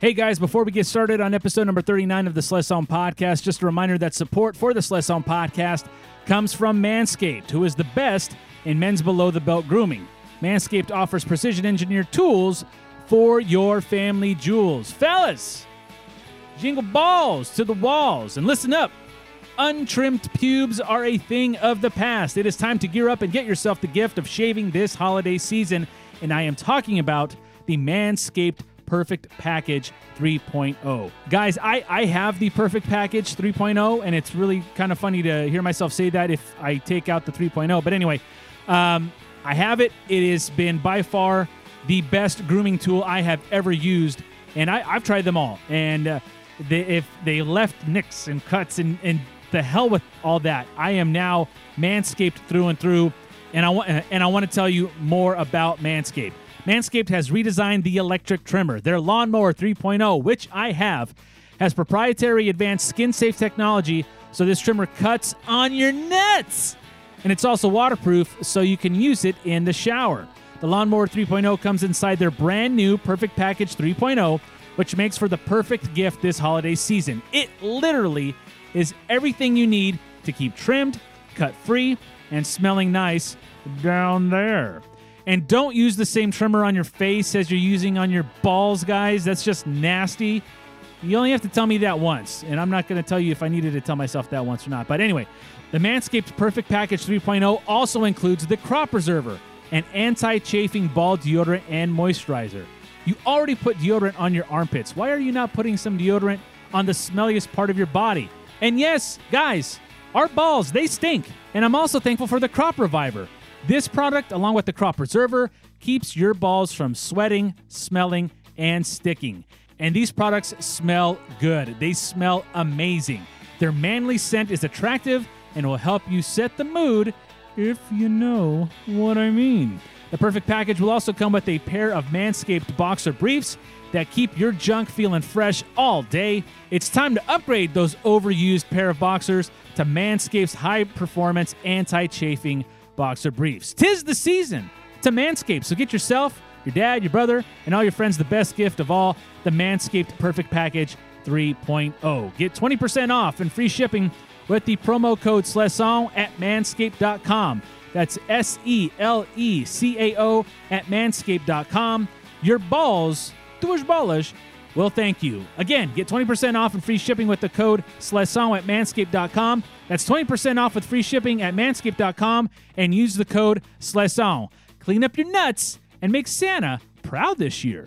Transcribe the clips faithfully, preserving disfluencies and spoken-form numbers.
Hey guys, before we get started on episode number thirty-nine of the Slesson Podcast, just a reminder that support for the Slesson Podcast comes from Manscaped, who is the best in men's below-the-belt grooming. Manscaped offers precision-engineered tools for your family jewels. Fellas, jingle balls to the walls, and listen up. Untrimmed pubes are a thing of the past. It is time to gear up and get yourself the gift of shaving this holiday season, and I am talking about the Manscaped Perfect Package three point oh. Guys, I, I have the Perfect Package three point oh, and it's really kind of funny to hear myself say that if I take out the three point oh. But anyway, um, I have it. It has been by far the best grooming tool I have ever used, and I, I've tried them all. And uh, they, if they left nicks and cuts and, and the hell with all that, I am now Manscaped through and through, and I want and I want to tell you more about Manscaped. Manscaped has redesigned the electric trimmer. Their Lawnmower three point oh, which I have, has proprietary advanced skin-safe technology, so this trimmer cuts on your nuts. And it's also waterproof, so you can use it in the shower. The Lawnmower three point oh comes inside their brand new Perfect Package three point oh, which makes for the perfect gift this holiday season. It literally is everything you need to keep trimmed, cut-free, and smelling nice down there. And don't use the same trimmer on your face as you're using on your balls, guys. That's just nasty. You only have to tell me that once, and I'm not going to tell you if I needed to tell myself that once or not. But anyway, the Manscaped Perfect Package three point oh also includes the Crop Preserver, an anti-chafing ball deodorant and moisturizer. You already put deodorant on your armpits. Why are you not putting some deodorant on the smelliest part of your body? And yes, guys, our balls, they stink. And I'm also thankful for the Crop Reviver. This product, along with the Crop Preserver, keeps your balls from sweating, smelling, and sticking. And these products smell good. They smell amazing. Their manly scent is attractive and will help you set the mood, if you know what I mean. The Perfect Package will also come with a pair of Manscaped boxer briefs that keep your junk feeling fresh all day. It's time to upgrade those overused pair of boxers to Manscaped's high-performance anti-chafing boxer briefs. 'Tis the season to Manscaped, so get yourself, your dad, your brother, and all your friends the best gift of all, the Manscaped Perfect Package three point oh. Get twenty percent off and free shipping with the promo code Slesson at manscaped dot com. That's S E L E C A O at manscaped dot com. Your balls, duas bolas, will thank you. Again, get twenty percent off and free shipping with the code Slesson at manscaped dot com. That's twenty percent off with free shipping at manscaped dot com and use the code Slesson. Clean up your nuts and make Santa proud this year.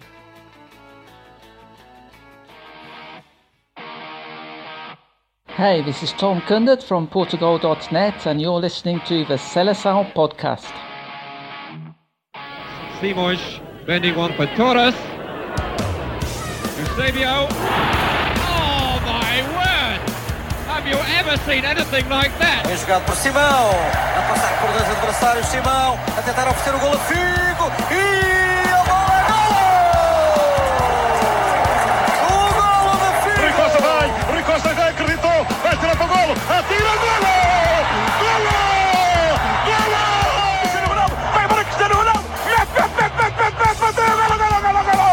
Hey, this is Tom Kundert from Portugal dot net and you're listening to the Slesson Podcast. Simões bending one for Torres. Eusebio. Oh my word! Have you ever seen anything like that? É jogado por Simão, a passar por dois adversários, Simão a tentar oferecer o golo a Figo e a bola é golo! O golo da Figo! Rui Costa vai, Rui Costa já acreditou, vai tirar para o golo, atira o golo! Golo! Golo! Cristiano Ronaldo, vai embora Cristiano Ronaldo, mete, mete, mete, mete, mete, mete, mete, golo, golo, golo, golo!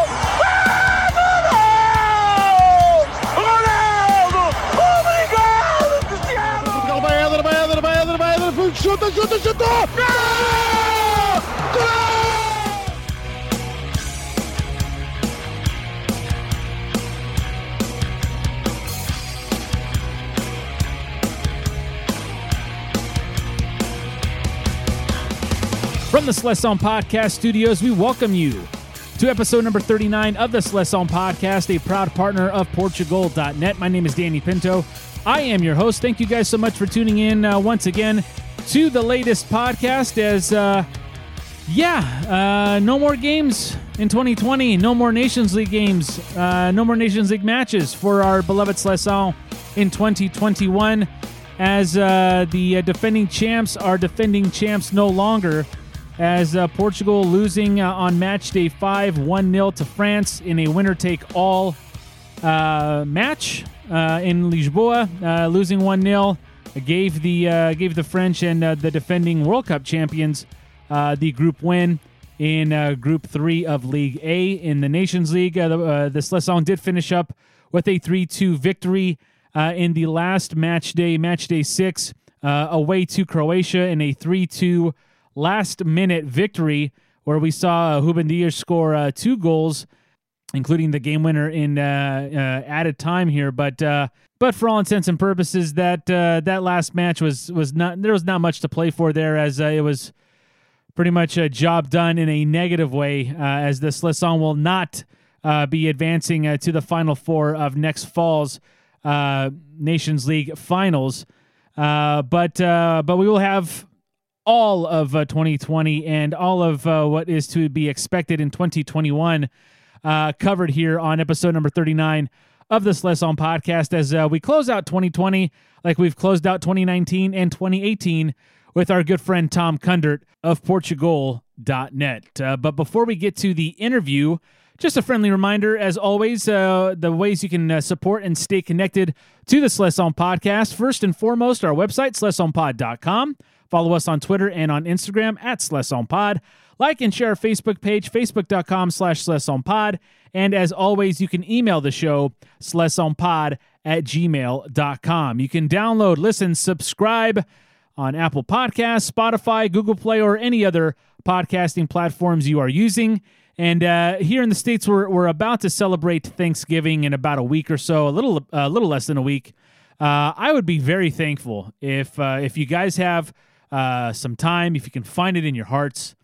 Chuta, chuta, chutou! Gol! Gol! From the Slesson Podcast studios, we welcome you to episode number thirty-nine of the Slesson Podcast, a proud partner of Portugal dot net. My name is Danny Pinto. I am your host. Thank you guys so much for tuning in uh, once again to the latest podcast as, uh, yeah, uh, no more games in twenty twenty. No more Nations League games. Uh, no more Nations League matches for our beloved Slesson in twenty twenty-one as uh, the uh, defending champs are defending champs no longer as uh, Portugal losing uh, on match day five, one nil to France in a winner-take-all uh, match uh, in Lisboa, uh, losing one nil. Gave the uh, gave the French and uh, the defending World Cup champions uh, the group win. in uh, Group three of League A. In the Nations League, uh, the, uh, the Schleswig did finish up with a three two victory uh, in the last match day, match day six, uh, away to Croatia in a three two last-minute victory where we saw uh, Ruben Dias score uh, two goals, including the game winner in uh, uh, added time here. But uh, but for all intents and purposes, that uh, that last match was was not there was not much to play for there, as uh, it was pretty much a job done in a negative way, uh, as the Schleswig will not uh, be advancing uh, to the Final Four of next fall's uh, Nations League finals. Uh, but uh, but we will have all of uh, twenty twenty and all of uh, what is to be expected in twenty twenty-one uh, covered here on episode number thirty-nine of the Schleswig podcast, as uh, we close out twenty twenty like we've closed out twenty nineteen and twenty eighteen with our good friend Tom Kundert of Portugal dot net. Uh, but before we get to the interview, just a friendly reminder, as always, uh, the ways you can uh, support and stay connected to the Schleswig podcast. First and foremost, our website, schleswig pod dot com. Follow us on Twitter and on Instagram at SchleswigPod. Like and share our Facebook page, facebook dot com slash SchleswigPod. And as always, you can email the show, schleswigpod at gmail dot com. You can download, listen, subscribe on Apple Podcasts, Spotify, Google Play, or any other podcasting platforms you are using. And uh, here in the States, we're we're about to celebrate Thanksgiving in about a week or so, a little a little less than a week. Uh, I would be very thankful if uh, if you guys have uh, some time, if you can find it in your hearts,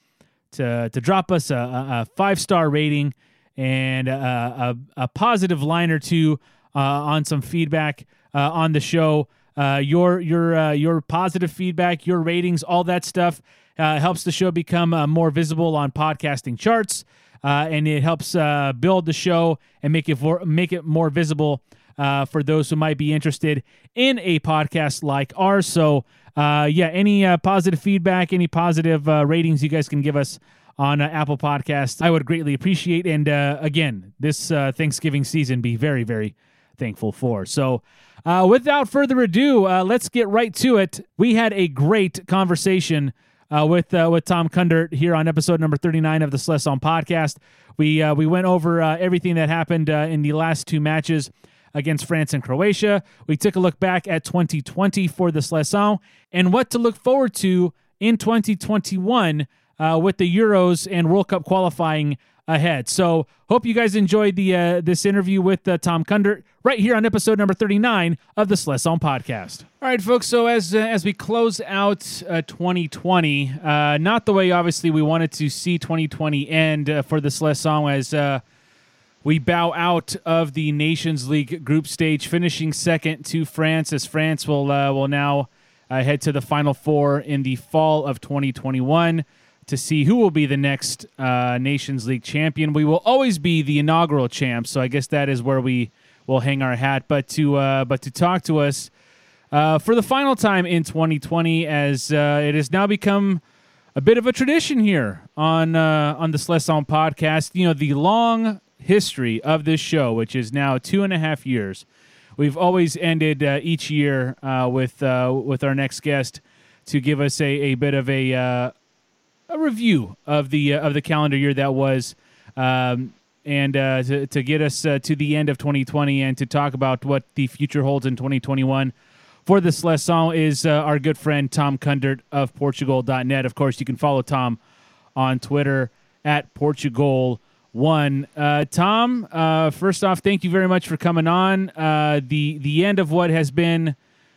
to to drop us a, a five star rating and a, a, a positive line or two uh, on some feedback uh, on the show. Uh, your your uh, your positive feedback, your ratings, all that stuff uh, helps the show become uh, more visible on podcasting charts, uh, and it helps uh, build the show and make it for, make it more visible uh, for those who might be interested in a podcast like ours. So, uh, yeah, any uh, positive feedback, any positive uh, ratings you guys can give us on uh, Apple Podcasts, I would greatly appreciate. And uh, again, this uh, Thanksgiving season, be very, very thankful for. So. Uh, without further ado, uh, let's get right to it. We had a great conversation uh, with uh, with Tom Kundert here on episode number thirty-nine of the Schleswig podcast. We uh, we went over uh, everything that happened uh, in the last two matches against France and Croatia. We took a look back at twenty twenty for the Schleswig and what to look forward to in twenty twenty-one uh, with the Euros and World Cup qualifying ahead. So hope you guys enjoyed the uh, this interview with uh, Tom Kundert right here on episode number thirty-nine of the Schleswig podcast. All right, folks. So as uh, as we close out uh, twenty twenty, uh, not the way obviously we wanted to see twenty twenty end uh, for the Schleswig, as uh, we bow out of the Nations League group stage, finishing second to France, as France will uh, will now uh, head to the Final Four in the fall of twenty twenty-one. To see who will be the next uh, Nations League champion. We will always be the inaugural champs, so I guess that is where we will hang our hat. But to uh, but to talk to us uh, for the final time in twenty twenty, as uh, it has now become a bit of a tradition here on uh, on the Schleswig podcast. You know, the long history of this show, which is now two and a half years. We've always ended uh, each year uh, with uh, with our next guest to give us a, a bit of a uh, a review of the uh, of the calendar year that was, um, and uh, to to get us uh, to the end of twenty twenty and to talk about what the future holds in twenty twenty-one for the Schleswig is uh, our good friend Tom Kundert of Portugal dot net. Of course, you can follow Tom on Twitter at Portugal one. Uh, Tom, uh, first off, thank you very much for coming on. Uh, the the end of what has been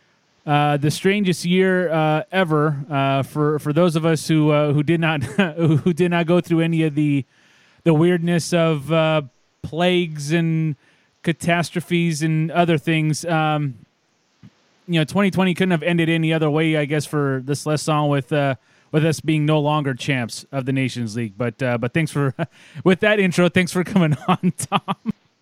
Uh, the strangest year uh, ever uh, for for those of us who uh, who did not who did not go through any of the the weirdness of uh, plagues and catastrophes and other things. Um, you know, twenty twenty couldn't have ended any other way, I guess, for the Schleswig with uh, with us being no longer champs of the Nations League. But uh, but thanks for with that intro. Thanks for coming on, Tom.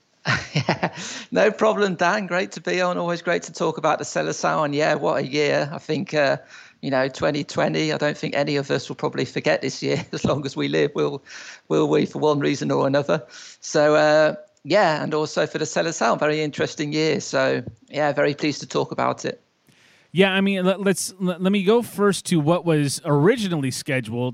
Yeah, no problem, Dan. Great to be on. Always great to talk about the Schleswig. And yeah, what a year. I think, uh, you know, twenty twenty, I don't think any of us will probably forget this year. As long as we live, will will we, for one reason or another. So, uh, yeah, and also for the Schleswig, very interesting year. So, yeah, very pleased to talk about it. Yeah, I mean, let, let's let, let me go first to what was originally scheduled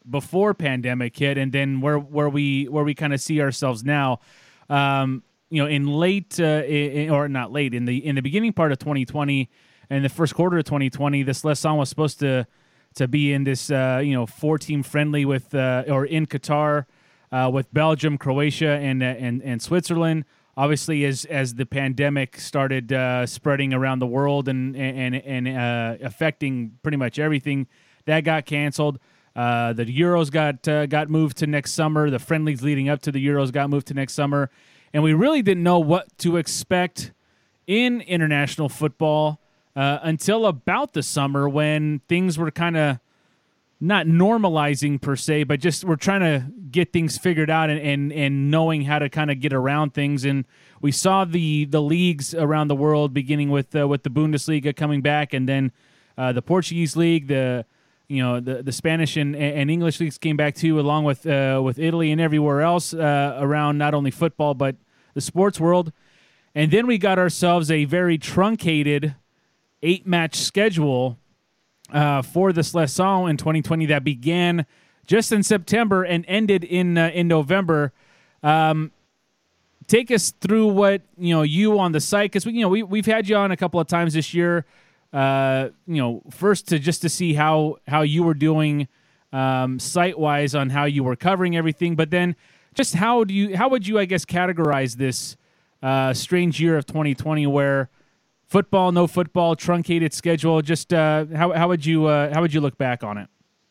before pandemic hit, and then where where we where we kind of see ourselves now. Um, you know, in late uh, in, or not late in the in the beginning part of twenty twenty and the first quarter of twenty twenty, this Lausanne was supposed to to be in this uh, you know four team friendly with uh, or in Qatar uh, with Belgium, Croatia, and uh, and and Switzerland. Obviously, as as the pandemic started uh, spreading around the world and and and uh, affecting pretty much everything, that got canceled. Uh, the Euros got uh, got moved to next summer. The friendlies leading up to the Euros got moved to next summer, and we really didn't know what to expect in international football uh, until about the summer, when things were kind of not normalizing per se, but just we're trying to get things figured out and, and, and knowing how to kind of get around things. And we saw the the leagues around the world, beginning with uh, with the Bundesliga coming back, and then uh, the Portuguese league, the you know the, the Spanish and, and English leagues came back too, along with uh, with Italy and everywhere else uh, around not only football but the sports world. And then we got ourselves a very truncated eight match schedule Uh, for this Lausanne in twenty twenty that began just in September and ended in uh, in November. Um, take us through what you know you on the site, because we you know we we've had you on a couple of times this year. Uh, you know, first to just to see how how you were doing um, site wise on how you were covering everything, but then just how do you how would you I guess categorize this uh, strange year of twenty twenty where football, no football, truncated schedule. Just uh, how how would you uh, how would you look back on it?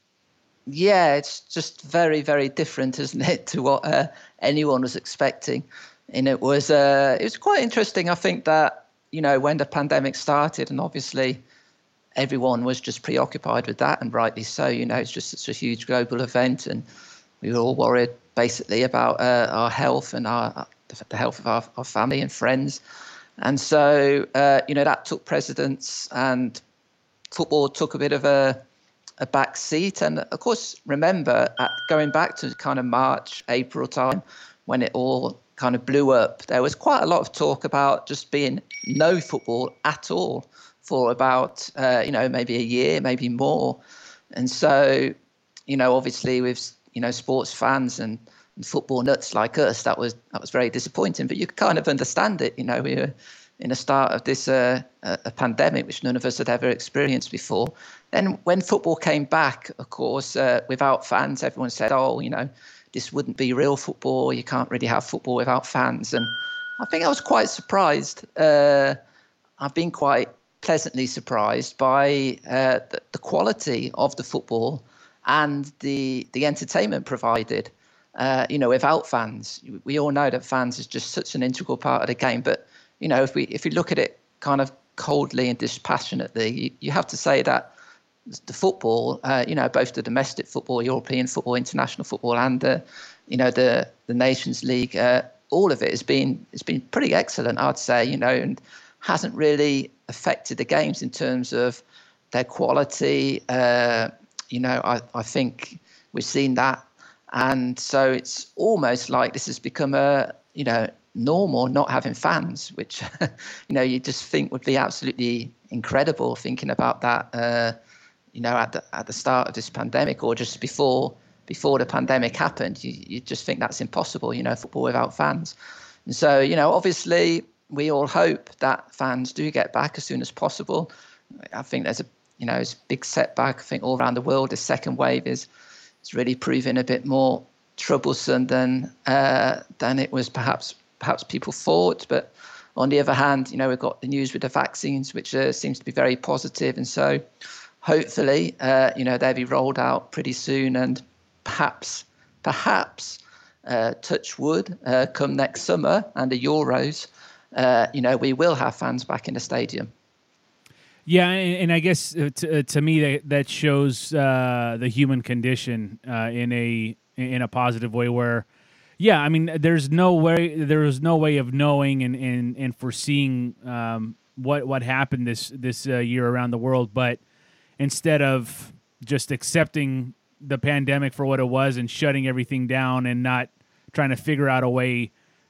Yeah, it's just very very different, isn't it, to what uh, anyone was expecting. And it was uh, it was quite interesting. I think that you know when the pandemic started, and obviously everyone was just preoccupied with that, and rightly so. You know, it's just such a huge global event, and we were all worried basically about uh, our health and our the health of our, our family and friends. And so, uh, you know, that took precedence, and football took a bit of a, a back seat. And of course, remember, at going back to kind of March, April time, when it all kind of blew up, there was quite a lot of talk about just being no football at all for about, uh, you know, maybe a year, maybe more. And so, you know, obviously with, you know, sports fans and And football nuts like us, that was that was very disappointing. But you kind of understand it. You know, we were in the start of this uh, a pandemic, which none of us had ever experienced before. Then when football came back, of course, uh, without fans, everyone said, oh, you know, this wouldn't be real football. You can't really have football without fans. And I think I was quite surprised. Uh, I've been quite pleasantly surprised by uh, the, the quality of the football and the the entertainment provided. Uh, you know, without fans. We all know that fans is just such an integral part of the game. But, you know, if we if we look at it kind of coldly and dispassionately, you, you have to say that the football, uh, you know, both the domestic football, European football, international football, and the, you know, the the Nations League, uh, all of it has been it's been pretty excellent, I'd say, you know, and hasn't really affected the games in terms of their quality. Uh, you know, I, I think we've seen that. And so it's almost like this has become a, you know, normal not having fans, which, you know, you just think would be absolutely incredible thinking about that, uh, you know, at the at the start of this pandemic or just before before the pandemic happened. You, you just think that's impossible, you know, football without fans. And so, you know, obviously we all hope that fans do get back as soon as possible. I think there's a, you know, it's a big setback. I think all around the world, the second wave is It's really proving a bit more troublesome than uh, than it was perhaps perhaps people thought. But on the other hand, you know, we've got the news with the vaccines, which uh, seems to be very positive, and so hopefully, uh, you know, they'll be rolled out pretty soon, and perhaps perhaps uh, touch wood, uh, come next summer and the Euros, uh, you know, we will have fans back in the stadium. Yeah, and, and I guess uh, to, uh, to me that that shows uh, the human condition uh, in a in a positive way. Where, yeah, I mean, there's no way there is no way of knowing and and, and foreseeing um, what what happened this this uh, year around the world. But instead of just accepting the pandemic for what it was and shutting everything down and not trying to figure out a way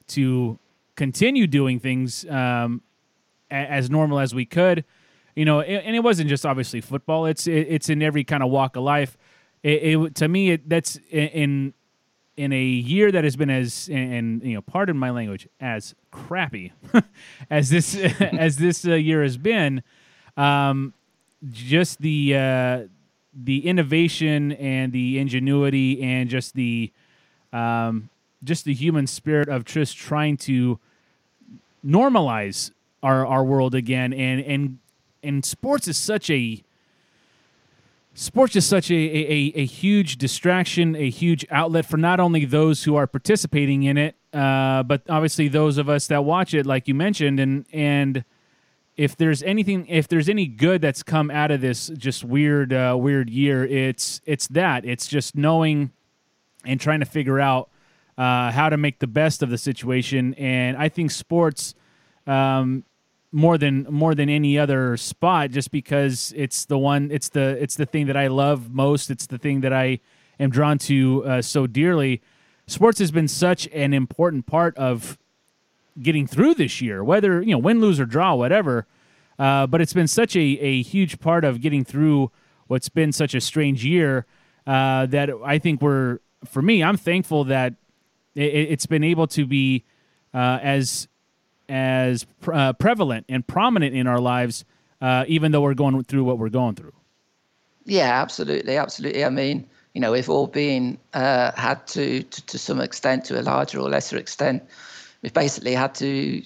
to continue doing things um, a, as normal as we could. You know, and it wasn't just obviously football. It's it's in every kind of walk of life. it, it to me it, that's in in a year that has been as and you know, pardon my language, as crappy as this as this uh, year has been. Um, just the uh, the innovation and the ingenuity and just the um, just the human spirit of just trying to normalize our our world again, and and and sports is such a sports is such a, a, a huge distraction, a huge outlet for not only those who are participating in it, uh, but obviously those of us that watch it, like you mentioned. And and if there's anything, if there's any good that's come out of this just weird, uh, weird year, it's it's that. It's just knowing and trying to figure out uh, how to make the best of the situation. And I think sports, um, more than more than any other spot, just because it's the one, it's the it's the thing that I love most. It's the thing that I am drawn to uh, so dearly. Sports has been such an important part of getting through this year, whether you know win, lose, or draw, whatever. Uh, but it's been such a, a huge part of getting through what's been such a strange year uh, that I think we're, for me, I'm thankful that it, it's been able to be uh, as as uh, prevalent and prominent in our lives, uh, even though we're going through what we're going through. Yeah, absolutely, absolutely. I mean, you know, we've all been uh, had to, to, to some extent, to a larger or lesser extent, we've basically had to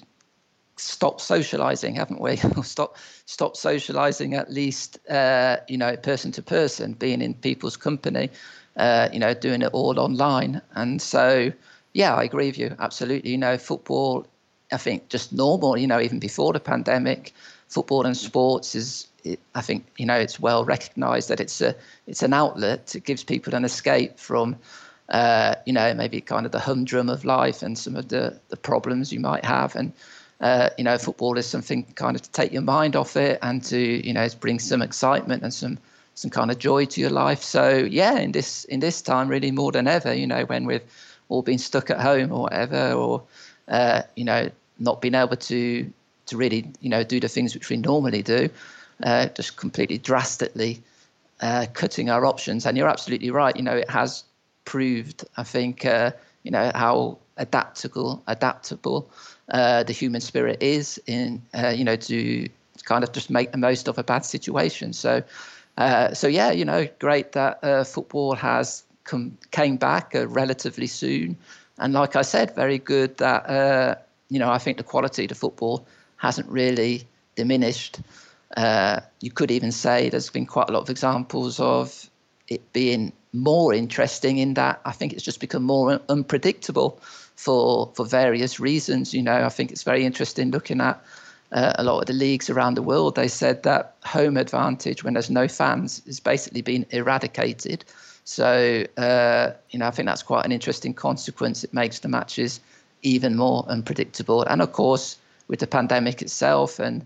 stop socializing, haven't we? stop stop socializing, at least, uh, you know, person to person, being in people's company, uh, you know, doing it all online. And so, yeah, I agree with you, absolutely. You know, football, I think just normal, you know, even before the pandemic, football and sports is, it, I think, you know, it's well recognized that it's a it's an outlet. It gives people an escape from, uh, you know, maybe kind of the humdrum of life and some of the, the problems you might have. And, uh, you know, football is something kind of to take your mind off it and to, you know, bring some excitement and some some kind of joy to your life. So, yeah, in this in this time, really more than ever, you know, when we've all been stuck at home or whatever, or Uh, you know, not being able to to really, you know, do the things which we normally do, uh, just completely drastically uh, cutting our options. And you're absolutely right. You know, it has proved, I think, uh, you know, how adaptable, adaptable uh, the human spirit is in, uh, you know, to kind of just make the most of a bad situation. So, uh, so yeah, you know, great that uh, football has come came back uh, relatively soon. And like I said, very good that, uh, you know, I think the quality of the football hasn't really diminished. Uh, you could even say there's been quite a lot of examples of it being more interesting in that I think it's just become more un- unpredictable for for various reasons. You know, I think it's very interesting looking at uh, a lot of the leagues around the world. They said that home advantage when there's no fans has basically been eradicated. So, uh, you know, I think that's quite an interesting consequence. It makes the matches even more unpredictable. And of course, with the pandemic itself and,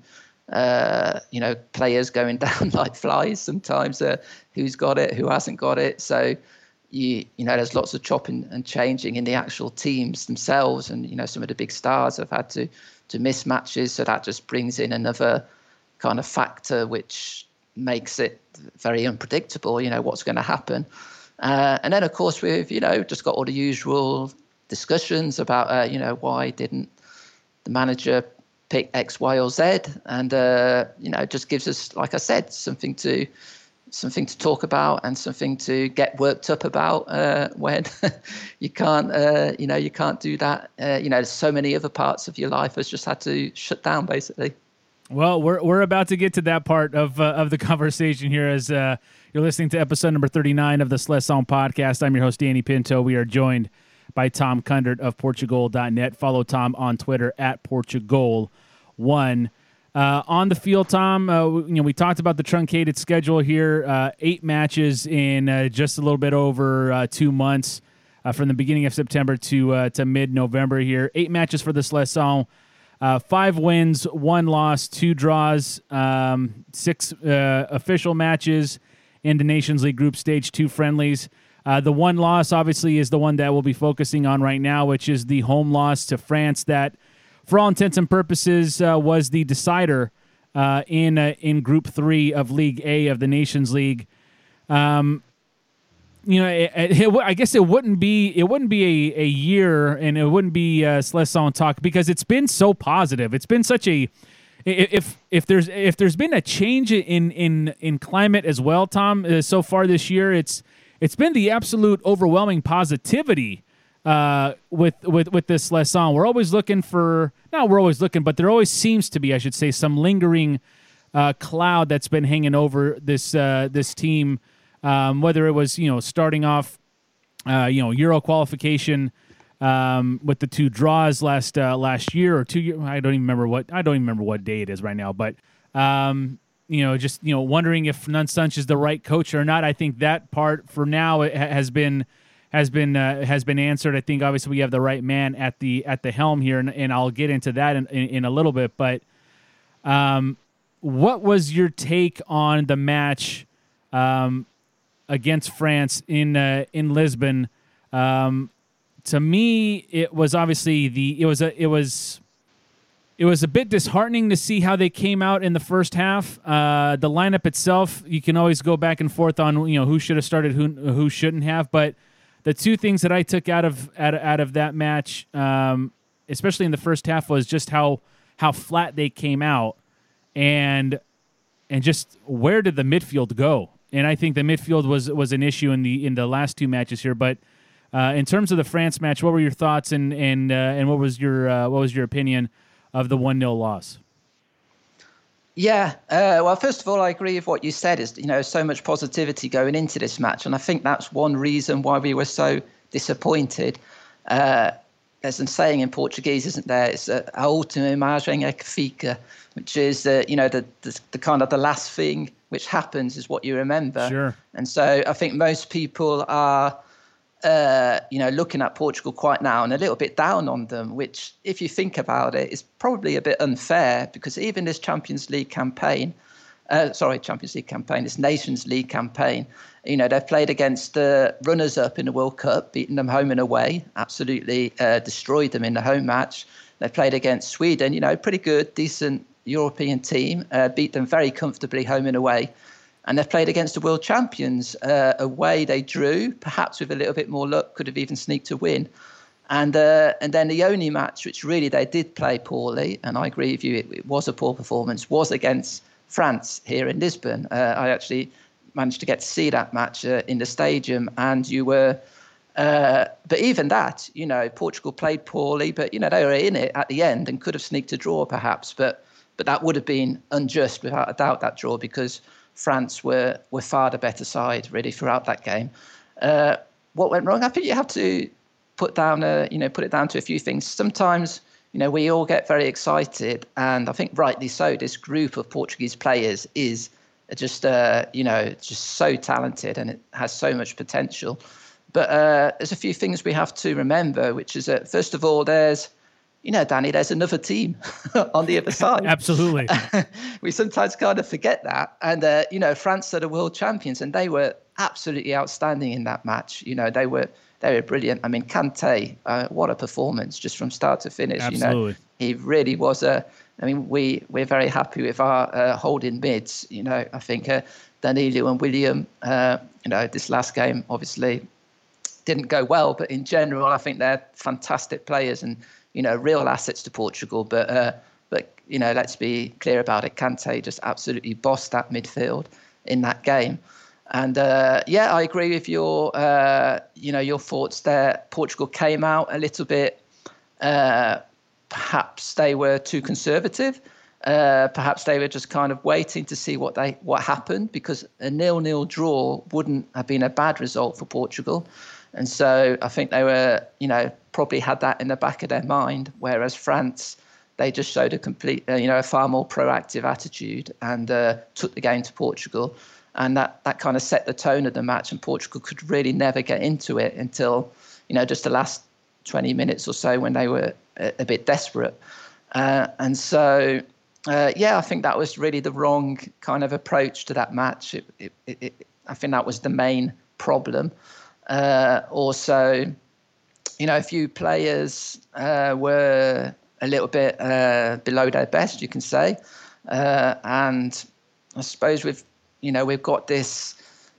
uh, you know, players going down like flies sometimes, uh, who's got it, who hasn't got it. So, you you know, there's lots of chopping and changing in the actual teams themselves. And, you know, some of the big stars have had to, to miss matches. So that just brings in another kind of factor which makes it very unpredictable, you know, what's going to happen. Uh, and then, of course, we've, you know, just got all the usual discussions about, uh, you know, why didn't the manager pick X, Y, or Z? And, uh, you know, it just gives us, like I said, something to something to talk about and something to get worked up about uh, when you can't, uh, you know, you can't do that. Uh, you know, so many other parts of your life has just had to shut down, basically. Well, we're we're about to get to that part of uh, of the conversation here as uh, you're listening to episode number thirty-nine of the Seleção Podcast. I'm your host, Danny Pinto. We are joined by Tom Kundert of Portugal dot net. Follow Tom on Twitter at Portugal one. Uh, on the field, Tom, uh, you know, we talked about the truncated schedule here. Uh, eight matches in uh, just a little bit over uh, two months uh, from the beginning of September to uh, to mid-November here. Eight matches for the Seleção. Uh, five wins, one loss, two draws, um, six uh, official matches in the Nations League group stage, two friendlies. Uh, the one loss, obviously, is the one that we'll be focusing on right now, which is the home loss to France that, for all intents and purposes, uh, was the decider uh, in uh, in Group three of League A of the Nations League. Um, you know, it, it, I guess it wouldn't be it wouldn't be a, a year, and it wouldn't be uh, Slesson talk because it's been so positive. It's been such a if if there's if there's been a change in in in climate as well, Tom, uh, so far this year, it's it's been the absolute overwhelming positivity uh, with with with this Slesson. We're always looking for not we're always looking, but there always seems to be, I should say, some lingering uh, cloud that's been hanging over this uh, this team. Um, whether it was, you know, starting off, uh, you know, Euro qualification um, with the two draws last uh, last year or two years, I don't even remember what I don't even remember what day it is right now. But um, you know, just you know, wondering if Nunsunch is the right coach or not. I think that part for now it has been has been uh, has been answered. I think obviously we have the right man at the at the helm here, and, and I'll get into that in, in, in a little bit. But um, what was your take on the match Um, against France in uh, in Lisbon? Um, to me, it was obviously the it was a it was it was a bit disheartening to see how they came out in the first half. Uh, the lineup itself, you can always go back and forth on you know who should have started, who who shouldn't have. But the two things that I took out of out, out of that match, um, especially in the first half, was just how how flat they came out, and and just where did the midfield go? And I think the midfield was was an issue in the in the last two matches here. But uh, in terms of the France match, what were your thoughts and and uh, and what was your uh, what was your opinion of the one nil loss? Yeah, uh, well, first of all, I agree with what you said. Is you know so much positivity going into this match, and I think that's one reason why we were so disappointed. Uh, there's a saying in Portuguese, isn't there? It's uh, a última imagem é que fica, which is uh, you know the, the the kind of the last thing which happens is what you remember. Sure. And so I think most people are, uh, you know, looking at Portugal quite now and a little bit down on them, which, if you think about it, is probably a bit unfair because even this Champions League campaign, uh, sorry, Champions League campaign, this Nations League campaign, you know, they've played against the runners-up in the World Cup, beaten them home and away, absolutely uh, destroyed them in the home match. They played against Sweden, you know, pretty good, decent European team, uh, beat them very comfortably home and away. And they've played against the world champions uh, away. They drew, perhaps with a little bit more luck, could have even sneaked a win. And uh, and then the only match which really they did play poorly, and I agree with you, it, it was a poor performance, was against France here in Lisbon. Uh, I actually managed to get to see that match uh, in the stadium, and you were... Uh, but even that, you know, Portugal played poorly, but, you know, they were in it at the end and could have sneaked a draw perhaps, but But that would have been unjust without a doubt, that draw, because France were were far the better side really throughout that game. Uh, what went wrong? I think you have to put down a, you know, put it down to a few things. Sometimes, you know, we all get very excited, and I think rightly so. This group of Portuguese players is just, uh, you know, just so talented, and it has so much potential. But uh, there's a few things we have to remember, which is that first of all, there's You know, Danny, there's another team on the other side. Absolutely. We sometimes kind of forget that. And, uh, you know, France are the world champions, and they were absolutely outstanding in that match. You know, they were they were brilliant. I mean, Kante, uh, what a performance just from start to finish. Absolutely. You know, he really was a, I mean, we, we're very happy with our uh, holding mids. You know, I think uh, Danilo and William, uh, you know, this last game obviously didn't go well, but in general, I think they're fantastic players and, you know, real assets to Portugal. But, uh, but you know, let's be clear about it. Kante just absolutely bossed that midfield in that game. And, uh, yeah, I agree with your, uh, you know, your thoughts there. Portugal came out a little bit, uh, perhaps they were too conservative. Uh, perhaps they were just kind of waiting to see what they what happened, because a nil-nil draw wouldn't have been a bad result for Portugal. And so I think they were, you know, probably had that in the back of their mind, whereas France, they just showed a complete, uh, you know, a far more proactive attitude and uh, took the game to Portugal. And that, that kind of set the tone of the match, and Portugal could really never get into it until, you know, just the last twenty minutes or so when they were a, a bit desperate. Uh, and so, uh, yeah, I think that was really the wrong kind of approach to that match. It, it, it, I think that was the main problem. Uh, also, you know, a few players uh, were a little bit uh, below their best, you can say. Uh, and I suppose we've, you know, we've got this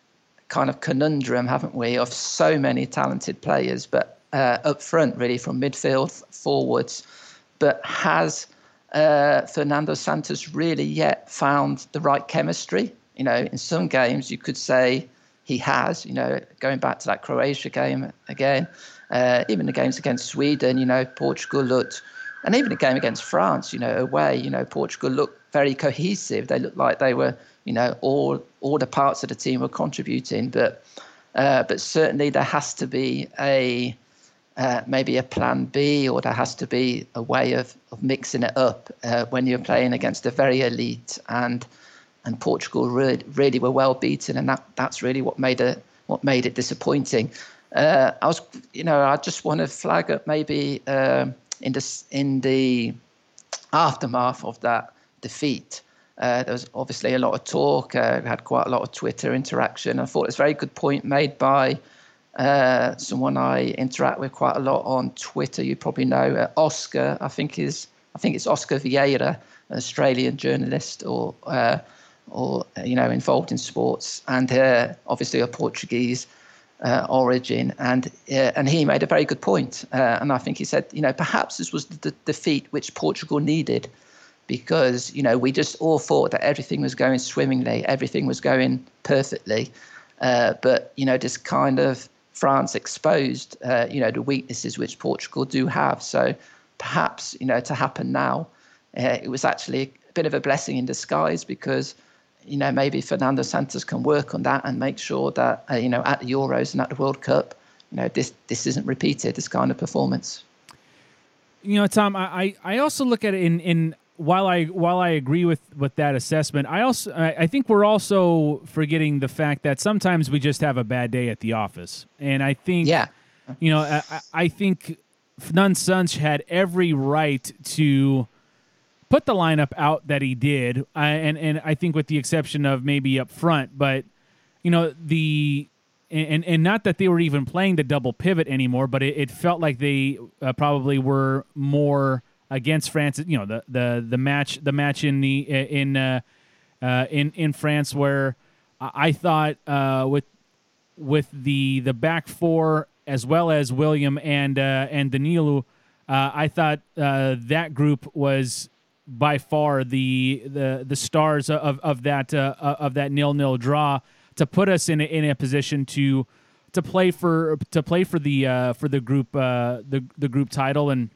kind of conundrum, haven't we, of so many talented players, but uh, up front, really, from midfield forwards. But has uh, Fernando Santos really yet found the right chemistry? You know, in some games you could say he has, you know, going back to that Croatia game again, uh, even the games against Sweden, you know, Portugal looked, and even the game against France, you know, away, you know, Portugal looked very cohesive. They looked like they were, you know, all all the parts of the team were contributing. But uh, but certainly there has to be a uh, maybe a plan B, or there has to be a way of, of mixing it up uh, when you're playing against a very elite, and and Portugal really, really were well beaten, and that that's really what made it what made it disappointing. Uh, I was, you know, I just want to flag up maybe um, in the in the aftermath of that defeat. Uh, there was obviously a lot of talk. Uh, we had quite a lot of Twitter interaction. I thought it was a very good point made by uh, someone I interact with quite a lot on Twitter. You probably know uh, Oscar. I think is I think it's Oscar Vieira, an Australian journalist, or uh, or you know involved in sports, and uh, obviously a Portuguese uh, origin. And uh, and he made a very good point. Uh, and I think he said, you know, perhaps this was the defeat which Portugal needed. Because, you know, we just all thought that everything was going swimmingly, everything was going perfectly. Uh, but, you know, just kind of France exposed, uh, you know, the weaknesses which Portugal do have. So perhaps, you know, to happen now, uh, it was actually a bit of a blessing in disguise, because, you know, maybe Fernando Santos can work on that and make sure that, uh, you know, at the Euros and at the World Cup, you know, this this isn't repeated, this kind of performance. You know, Tom, I, I also look at it in... in While I while I agree with, with that assessment, I also I think we're also forgetting the fact that sometimes we just have a bad day at the office, and I think yeah. you know I, I think Fernando Santos had every right to put the lineup out that he did, uh, and and I think with the exception of maybe up front, but you know the and and not that they were even playing the double pivot anymore, but it, it felt like they uh, probably were more against France, you know, the, the, the match the match in the in uh, uh, in in France, where I thought uh, with with the the back four as well as William and uh, and Danilo, uh, I thought uh, that group was by far the the the stars of of that uh, of that nil-nil draw to put us in a, in a position to to play for to play for the uh, for the group uh, the the group title. And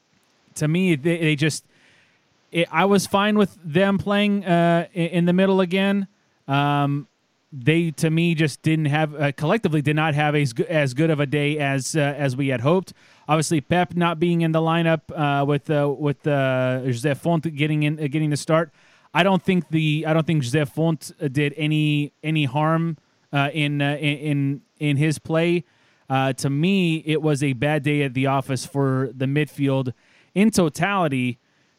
to me, they, they just it, I was fine with them playing uh, in, in the middle again. Um, they, to me, just didn't have uh, collectively did not have as good, as good of a day as uh, as we had hoped. Obviously, Pep not being in the lineup uh, with uh, with uh, José Font getting in uh, getting the start. I don't think the I don't think José Font did any any harm uh, in, uh, in in in his play. Uh, to me, it was a bad day at the office for the midfield in totality,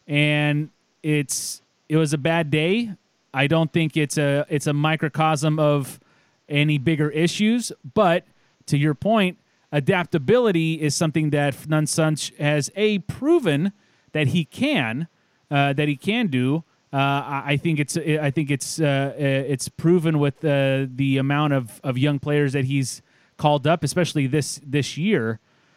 and it's it was a bad day. I don't think it's a it's a microcosm of any bigger issues, but to your point, adaptability is something that Fernando Santos has a proven that he can uh, that he can do. Uh, I think it's I think it's uh, it's proven with uh, the amount of, of young players that he's called up, especially this this year.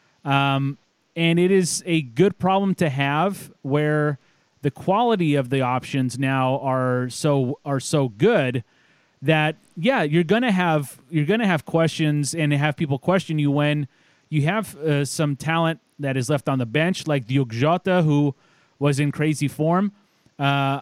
Um, And it is a good problem to have, where the quality of the options now are so are so good that yeah, you're gonna have you're gonna have questions and have people question you when you have uh, some talent that is left on the bench, like Diogo Jota, who was in crazy form. Uh,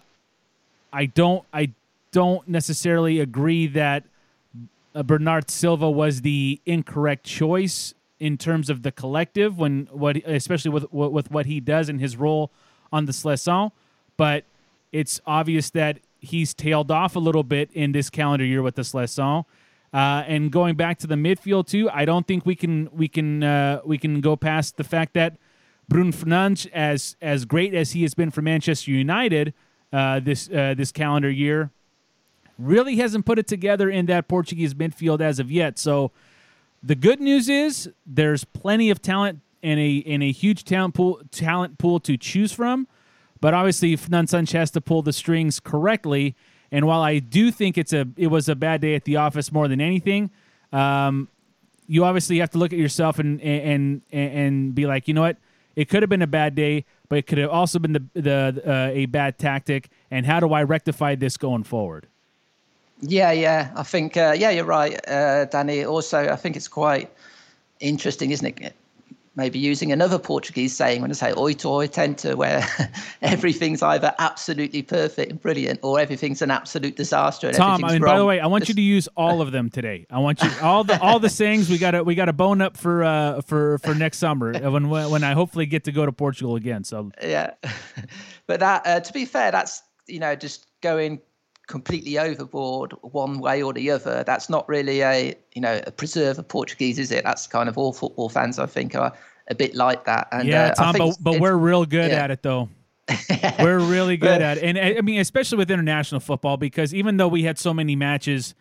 I don't I don't necessarily agree that uh, Bernard Silva was the incorrect choice in terms of the collective, when what, especially with with what he does in his role on the Seleção, but it's obvious that he's tailed off a little bit in this calendar year with the Seleção. Uh, and going back to the midfield too, I don't think we can we can uh, we can go past the fact that Bruno Fernandes, as as great as he has been for Manchester United uh, this uh, this calendar year, really hasn't put it together in that Portuguese midfield as of yet. So the good news is there's plenty of talent and a in a huge talent pool talent pool to choose from, but obviously Fernando Santos has to pull the strings correctly. And while I do think it's a it was a bad day at the office more than anything, Um, you obviously have to look at yourself and and and, and be like, you know what, it could have been a bad day, but it could have also been the the uh, a bad tactic. And how do I rectify this going forward? Yeah, yeah, I think uh, yeah, you're right, uh, Danny. Also, I think it's quite interesting, isn't it? Maybe using another Portuguese saying when I say oito oitenta, where everything's either absolutely perfect and brilliant or everything's an absolute disaster. And Tom, I mean, wrong. by the way, I want Just... you to use all of them today. I want you all the all the sayings. We got to we got to bone up for uh, for for next summer when when I hopefully get to go to Portugal again. So yeah, but that uh, to be fair, that's you know just going completely overboard one way or the other. That's not really a you know a preserve of Portuguese, is it? That's kind of all football fans, I think, are a bit like that. And yeah, uh, Tom, but, but we're real good yeah. at it, though. We're really good at it, and I mean, especially with international football, because even though we had so many matches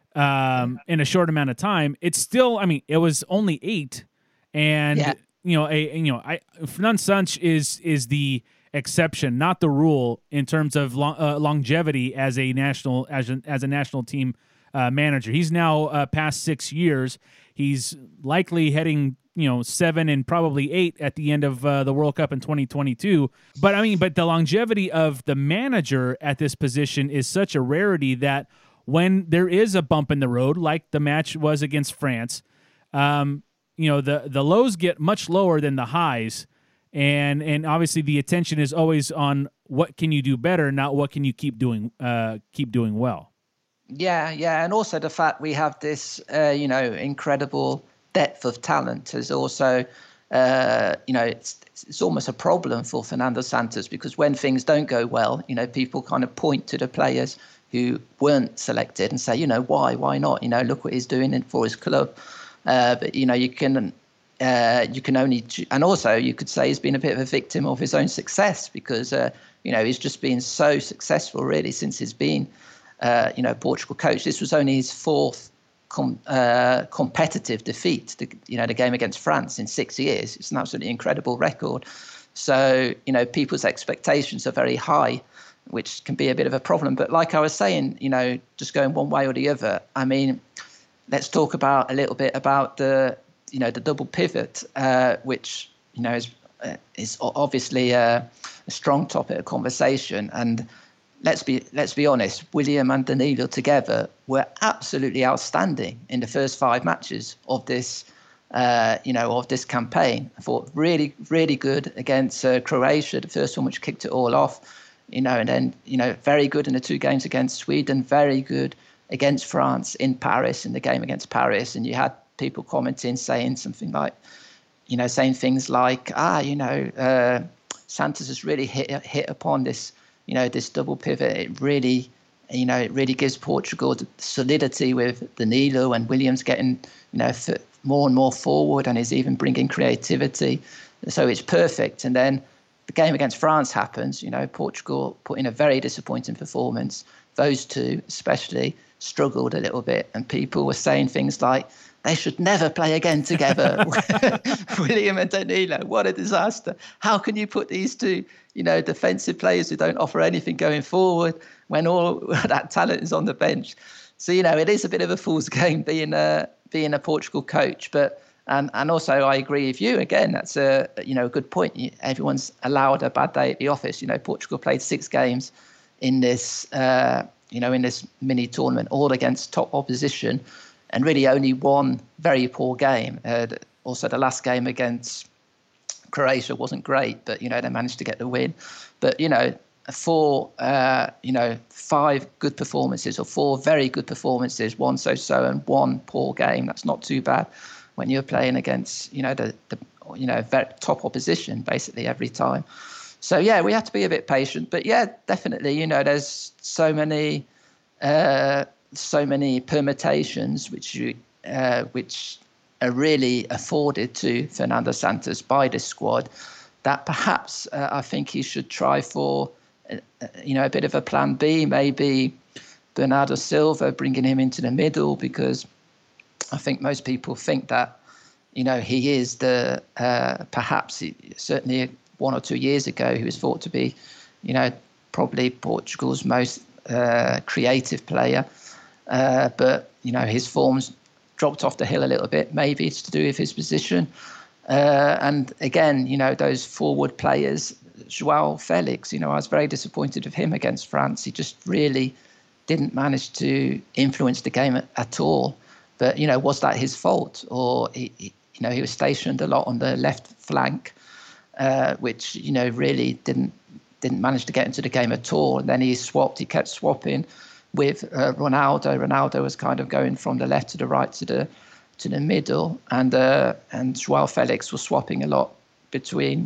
um, in a short amount of time, it's still. I mean, it was only eight, and yeah. you know, a you know, I Fernando Santos is is the exception, not the rule, in terms of long, uh, longevity as a national as a, as a national team uh, manager. He's now uh, past six years. He's likely heading, you know, seven and probably eight at the end of uh, the World Cup in twenty twenty-two. But I mean, but the longevity of the manager at this position is such a rarity that when there is a bump in the road, like the match was against France, um, you know, the the lows get much lower than the highs. And and obviously the attention is always on what can you do better, not what can you keep doing uh, keep doing well. Yeah, yeah, and also the fact we have this, uh, you know, incredible depth of talent is also, uh, you know, it's it's almost a problem for Fernando Santos, because when things don't go well, you know, people kind of point to the players who weren't selected and say, you know, why, why not? You know, look what he's doing for his club. Uh, but you know, you can. Uh, you can only, and also you could say he's been a bit of a victim of his own success, because uh, you know he's just been so successful really since he's been, uh, you know, Portugal coach. This was only his fourth com- uh, competitive defeat, the, you know, the game against France in six years. It's an absolutely incredible record. So you know, people's expectations are very high, which can be a bit of a problem. But like I was saying, you know, just going one way or the other. I mean, let's talk about a little bit about the. You know, the double pivot, uh, which, you know, is uh, is obviously a, a strong topic of conversation. And let's be let's be honest, William and Danilo together were absolutely outstanding in the first five matches of this, uh, you know, of this campaign. I thought really, really good against uh, Croatia, the first one which kicked it all off, you know, and then, you know, very good in the two games against Sweden, very good against France in Paris, in the game against Paris. And you had people commenting, saying something like, you know, saying things like, ah, you know, uh, Santos has really hit hit upon this, you know, this double pivot. It really, you know, it really gives Portugal the solidity with Danilo, and Williams getting, you know, f- more and more forward, and is even bringing creativity. So it's perfect. And then the game against France happens, you know, Portugal put in a very disappointing performance. Those two especially struggled a little bit, and people were saying things like, they should never play again together. William and Danilo, what a disaster. How can you put these two, you know, defensive players who don't offer anything going forward when all that talent is on the bench? So, you know, it is a bit of a fool's game being a, being a Portugal coach. But and, and also I agree with you. Again, that's a, you know, a good point. Everyone's allowed a bad day at the office. You know, Portugal played six games in this, uh, you know, in this mini tournament, all against top opposition, and really only one very poor game. Uh, also, the last game against Croatia wasn't great, but, you know, they managed to get the win. But, you know, four, uh, you know, five good performances, or four very good performances, one so-so and one poor game, that's not too bad when you're playing against, you know, the, the you know, very top opposition basically every time. So, yeah, we have to be a bit patient. But, yeah, definitely, you know, there's so many... Uh, so many permutations which you, uh, which are really afforded to Fernando Santos by this squad, that perhaps uh, I think he should try for, uh, you know, a bit of a plan B, maybe Bernardo Silva, bringing him into the middle, because I think most people think that, you know, he is the, uh, perhaps he, certainly one or two years ago, he was thought to be, you know, probably Portugal's most uh, creative player. Uh, but, you know, his form's dropped off the hill a little bit. Maybe it's to do with his position. Uh, and again, you know, those forward players, Joao Felix, you know, I was very disappointed with him against France. He just really didn't manage to influence the game at, at all. But, you know, was that his fault? Or, he, he, you know, he was stationed a lot on the left flank, uh, which, you know, really didn't didn't manage to get into the game at all. And then he swapped, he kept swapping with uh, Ronaldo. Ronaldo was kind of going from the left to the right to the to the middle, and uh, and Joao Felix was swapping a lot between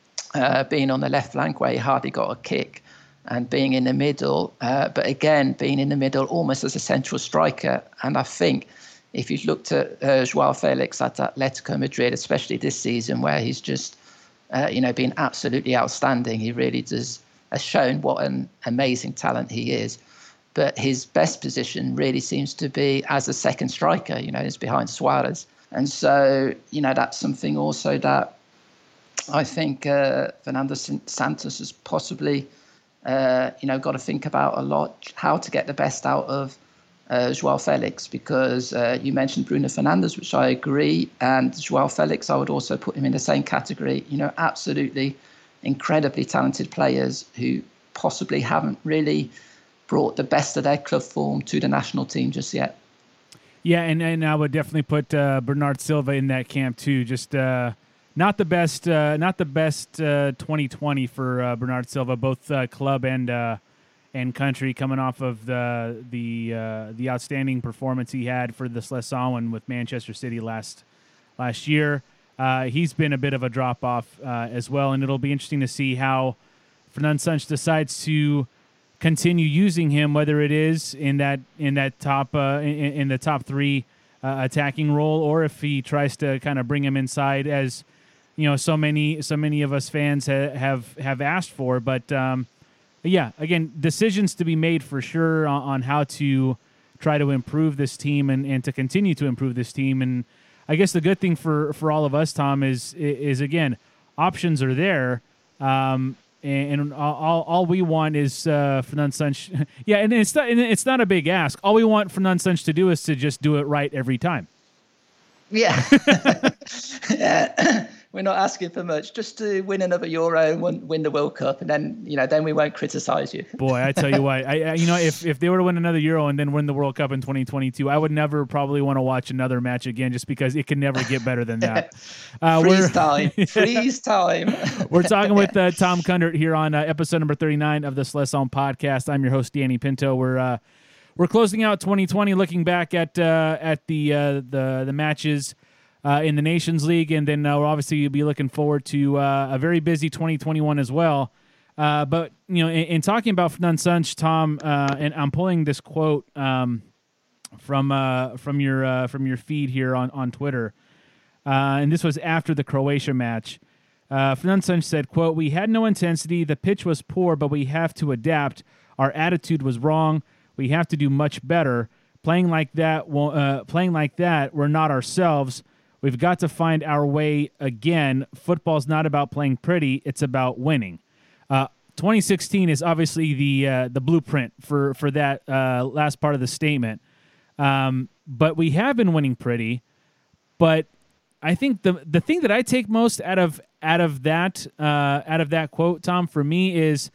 uh, being on the left flank where he hardly got a kick and being in the middle, uh, but again being in the middle almost as a central striker. And I think if you looked at uh, Joao Felix at Atletico Madrid, especially this season where he's just uh, you know been absolutely outstanding, he really does has shown what an amazing talent he is. But his best position really seems to be as a second striker, you know, is behind Suarez. And so, you know, that's something also that I think uh, Fernando Santos has possibly, uh, you know, got to think about a lot, how to get the best out of uh, Joao Felix, because uh, you mentioned Bruno Fernandes, which I agree, and Joao Felix, I would also put him in the same category. You know, absolutely incredibly talented players who possibly haven't really brought the best of their club form to the national team just yet. Yeah, and, and I would definitely put uh, Bernard Silva in that camp too. Just uh, not the best, uh, not the best uh, twenty twenty for uh, Bernard Silva, both uh, club and uh, and country, coming off of the the uh, the outstanding performance he had for the Seleção with Manchester City last last year. Uh, he's been a bit of a drop off uh, as well, and it'll be interesting to see how Fernando Santos decides to continue using him, whether it is in that in that top uh, in, in the top three uh, attacking role, or if he tries to kind of bring him inside, as you know, so many so many of us fans ha- have have asked for. But um, yeah, again, decisions to be made for sure on, on how to try to improve this team and, and to continue to improve this team. And I guess the good thing for, for all of us, Tom, is is again, options are there. Um, And, and all, all we want is uh, Fernando Santos. Yeah, and it's not, and it's not a big ask. All we want Fernando Santos to do is to just do it right every time. Yeah. Yeah. We're not asking for much, just to win another Euro and win, win the World Cup, and then you know, then we won't criticize you. Boy, I tell you what, I, I you know, if if they were to win another Euro and then win the World Cup in twenty twenty-two, I would never probably want to watch another match again, just because it can never get better than that. Uh, Freeze time, freeze time. We're talking with uh, Tom Kundert here on uh, episode number thirty-nine of the Seleção podcast. I'm your host, Danny Pinto. We're uh, we're closing out twenty twenty, looking back at uh, at the uh, the the matches Uh, in the Nations League, and then uh, obviously you'll be looking forward to uh, a very busy twenty twenty-one as well. Uh, but you know, in, in talking about Fernando Santos, Tom, uh, and I'm pulling this quote um, from uh, from your uh, from your feed here on on Twitter, uh, and this was after the Croatia match. Uh, Fernando Santos said, "Quote: We had no intensity. The pitch was poor, but we have to adapt. Our attitude was wrong. We have to do much better. Playing like that, uh, playing like that, we're not ourselves." We've got to find our way again. Football's not about playing pretty; it's about winning. Uh, twenty sixteen is obviously the uh, the blueprint for for that uh, last part of the statement. Um, but we have been winning pretty. But I think the the thing that I take most out of out of that uh, out of that quote, Tom, for me is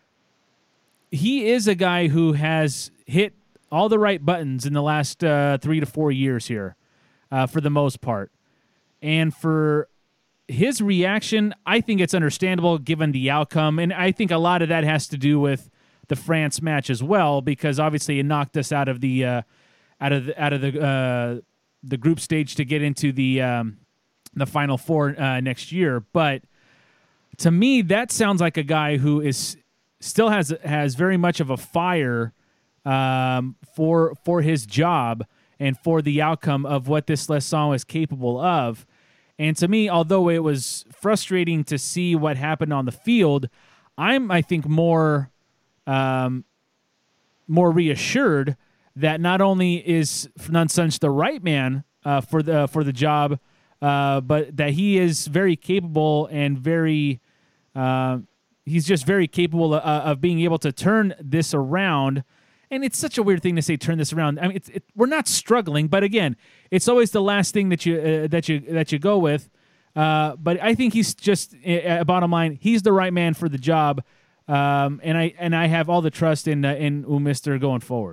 he is a guy who has hit all the right buttons in the last uh, three to four years here. Uh, for the most part. And for his reaction, I think it's understandable given the outcome. And I think a lot of that has to do with the France match as well, because obviously it knocked us out of the uh, out of the, out of the uh, the group stage to get into the um, the Final Four uh, next year. But to me, that sounds like a guy who is still has has very much of a fire um, for for his job and for the outcome of what this Seleção is capable of. And to me, although it was frustrating to see what happened on the field, I'm, I think, more um, more reassured that not only is Fernando Santos the right man uh, for the for the job, uh, but that he is very capable and very uh, he's just very capable of, of being able to turn this around and it's such a weird thing to say, turn this around. I mean, it's, it, we're not struggling, but again, it's always the last thing that you uh, that you that you go with. Uh, but I think he's just, uh, bottom line, he's the right man for the job, um, and I and I have all the trust in uh, in Mister going forward.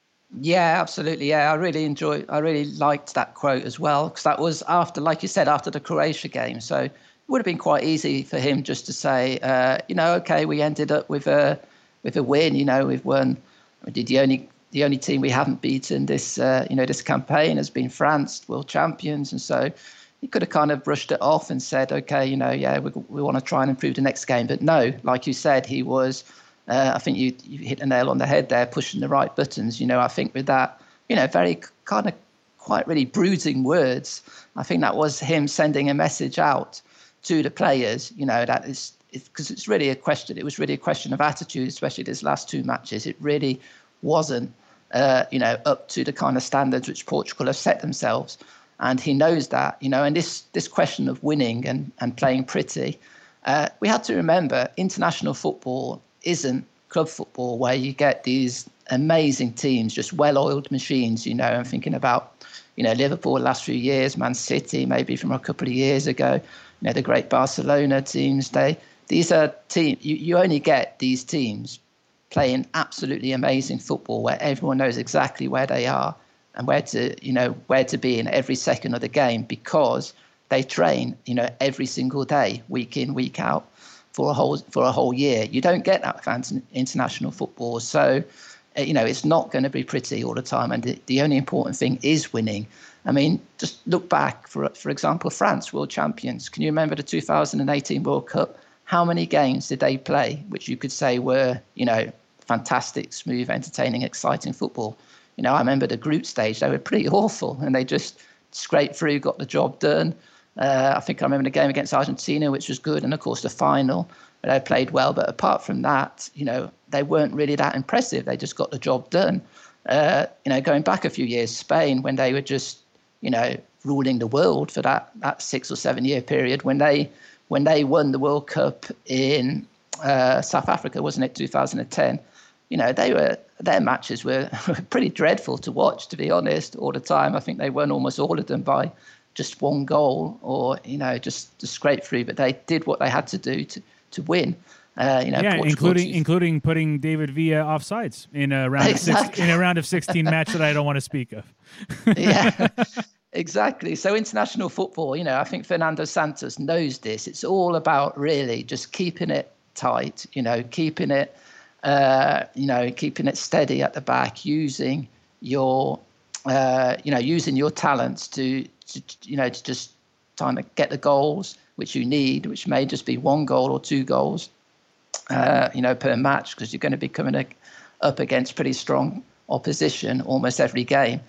Yeah, absolutely. Yeah, I really enjoyed. I really liked that quote as well, because that was after, like you said, after the Croatia game. So it would have been quite easy for him just to say, uh, you know, okay, we ended up with a with a win. You know, we've won. We did the only the only team we haven't beaten this uh, you know this campaign has been France, world champions, and so he could have kind of brushed it off and said, okay, you know, yeah, we we want to try and improve the next game. But no, like you said, he was. Uh, I think you, you hit the nail on the head there, pushing the right buttons. You know, I think with that, you know, very kind of quite really bruising words, I think that was him sending a message out to the players, you know, that is, because it's, it's really a question, it was really a question of attitude, especially these last two matches. It really wasn't, uh, you know, up to the kind of standards which Portugal have set themselves. And he knows that, you know, and this, this question of winning and, and playing pretty, uh, we had to remember international football isn't club football where you get these amazing teams, just well-oiled machines. You know, I'm thinking about, you know, Liverpool the last few years, Man City, maybe from a couple of years ago, you know, the great Barcelona teams. They, these are teams, you, you only get these teams playing absolutely amazing football where everyone knows exactly where they are and where to, you know, where to be in every second of the game, because they train, you know, every single day, week in, week out. For a whole for a whole year. You don't get that with international football. So, uh, you know, it's not going to be pretty all the time. And the, the only important thing is winning. I mean, just look back, for for example, France, world champions. Can you remember the two thousand eighteen World Cup? How many games did they play, which you could say were, you know, fantastic, smooth, entertaining, exciting football? You know, I remember the group stage, they were pretty awful and they just scraped through, got the job done. Uh, I think I remember the game against Argentina, which was good, and of course the final, but they played well. But apart from that, you know, they weren't really that impressive. They just got the job done. Uh, you know, going back a few years, Spain, when they were just, you know, ruling the world for that that six or seven year period, when they when they won the World Cup in uh, South Africa, wasn't it, two thousand ten? You know, they were their matches were pretty dreadful to watch, to be honest, all the time. I think they won almost all of them by just one goal, or, you know, just to scrape through, but they did what they had to do to to win. Uh, you know, yeah, Portugal including just, including putting David Villa offsides in a round exactly. of six, in a round of sixteen match that I don't want to speak of. Yeah, exactly. So international football, you know, I think Fernando Santos knows this. It's all about really just keeping it tight, you know, keeping it, uh, you know, keeping it steady at the back, using your, uh, you know, using your talents to. To, you know, to just trying to get the goals which you need, which may just be one goal or two goals, uh, you know, per match, because you're going to be coming up against pretty strong opposition almost every game.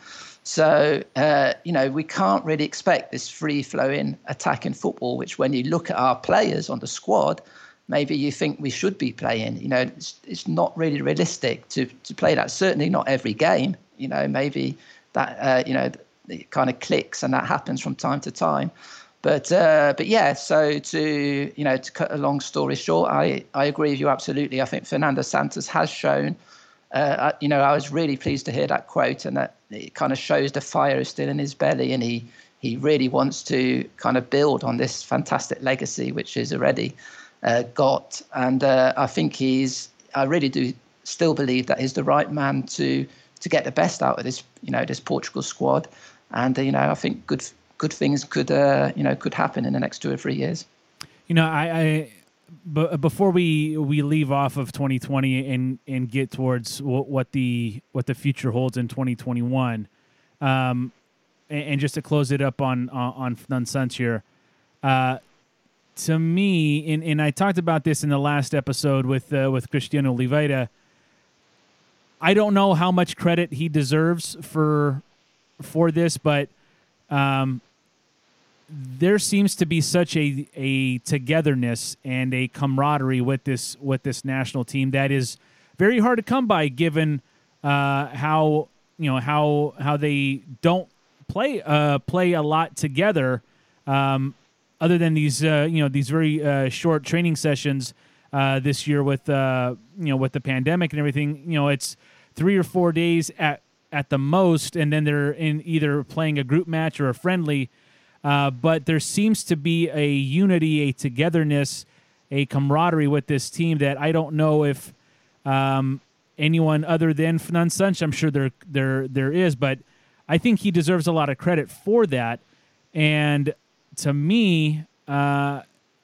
So, uh, you know, we can't really expect this free-flowing attacking football, which when you look at our players on the squad, maybe you think we should be playing. You know, it's, it's not really realistic to, to play that. Certainly not every game. You know, maybe that, uh, you know, it kind of clicks, and that happens from time to time. But uh, but yeah, so to you know to cut a long story short, I, I agree with you absolutely. I think Fernando Santos has shown. Uh, you know, I was really pleased to hear that quote, and that it kind of shows the fire is still in his belly, and he he really wants to kind of build on this fantastic legacy which he's already uh, got. And uh, I think he's. I really do still believe that he's the right man to to get the best out of this you know this Portugal squad. And, uh, you know, I think good good things could, uh, you know, could happen in the next two or three years. You know, I, I b- before we, we leave off of twenty twenty and, and get towards w- what the what the future holds in twenty twenty-one, um, and, and just to close it up on on on Santos here, uh, to me, and, and I talked about this in the last episode with uh, with Cristiano Oliveira. I don't know how much credit he deserves for. for this, but um, there seems to be such a a togetherness and a camaraderie with this with this national team that is very hard to come by, given uh, how you know how how they don't play uh, play a lot together, um, other than these uh, you know these very uh, short training sessions uh, this year with uh, you know with the pandemic and everything. You know, it's three or four days at at the most, and then they're in either playing a group match or a friendly. Uh, but there seems to be a unity, a togetherness, a camaraderie with this team that I don't know if um, anyone other than Fernando Santos, I'm sure there there there is, but I think he deserves a lot of credit for that. And to me, uh,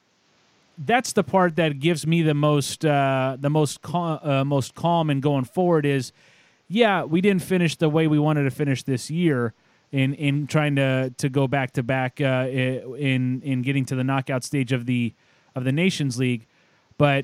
that's the part that gives me the most uh, the most cal- uh, most calm and going forward is, yeah, we didn't finish the way we wanted to finish this year in in trying to to go back to back uh, in in getting to the knockout stage of the of the Nations League, but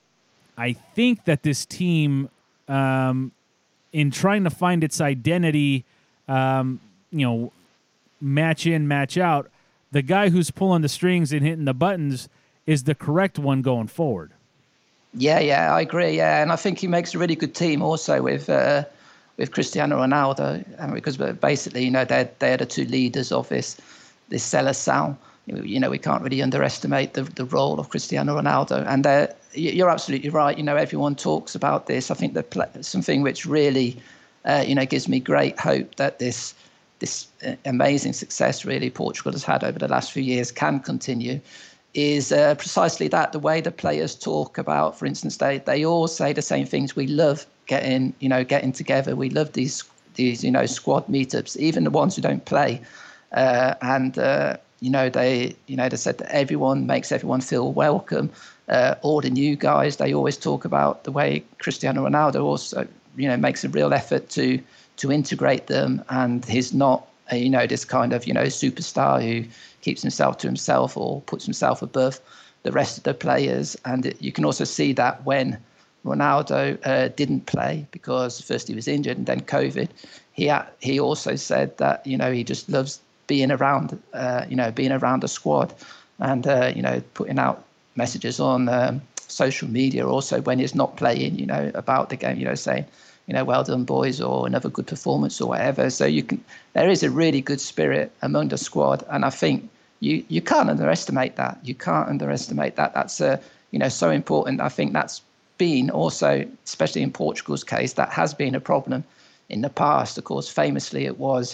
I think that this team, um, in trying to find its identity, um, you know, match in, match out, the guy who's pulling the strings and hitting the buttons is the correct one going forward. Yeah, yeah, I agree. Yeah, and I think he makes a really good team also with uh, with Cristiano Ronaldo, and because basically, you know, they're they're the two leaders of this this Seleção. You know, we can't really underestimate the the role of Cristiano Ronaldo. And uh, you're absolutely right. You know, everyone talks about this. I think that something which really, uh, you know, gives me great hope that this this amazing success really Portugal has had over the last few years can continue is uh, precisely that, the way the players talk about, for instance, they they all say the same things. We love getting, you know, getting together. We love these, these you know, squad meetups, even the ones who don't play. Uh, and, uh, you know, they, you know, they said that everyone makes everyone feel welcome. Uh, all the new guys, they always talk about the way Cristiano Ronaldo also, you know, makes a real effort to to integrate them. And he's not, uh, you know, this kind of, you know, superstar who keeps himself to himself or puts himself above the rest of the players. And it, you can also see that when Ronaldo uh, didn't play, because first he was injured and then COVID, he ha- he also said that, you know, he just loves being around, uh, you know, being around the squad and, uh, you know, putting out messages on um, social media also when he's not playing, you know, about the game, you know, saying, you know, well done, boys, or another good performance or whatever. So you can, there is a really good spirit among the squad. And I think you, you can't underestimate that. You can't underestimate that. That's, uh, you know, so important. I think that's been also, especially in Portugal's case, that has been a problem in the past. Of course, famously, it was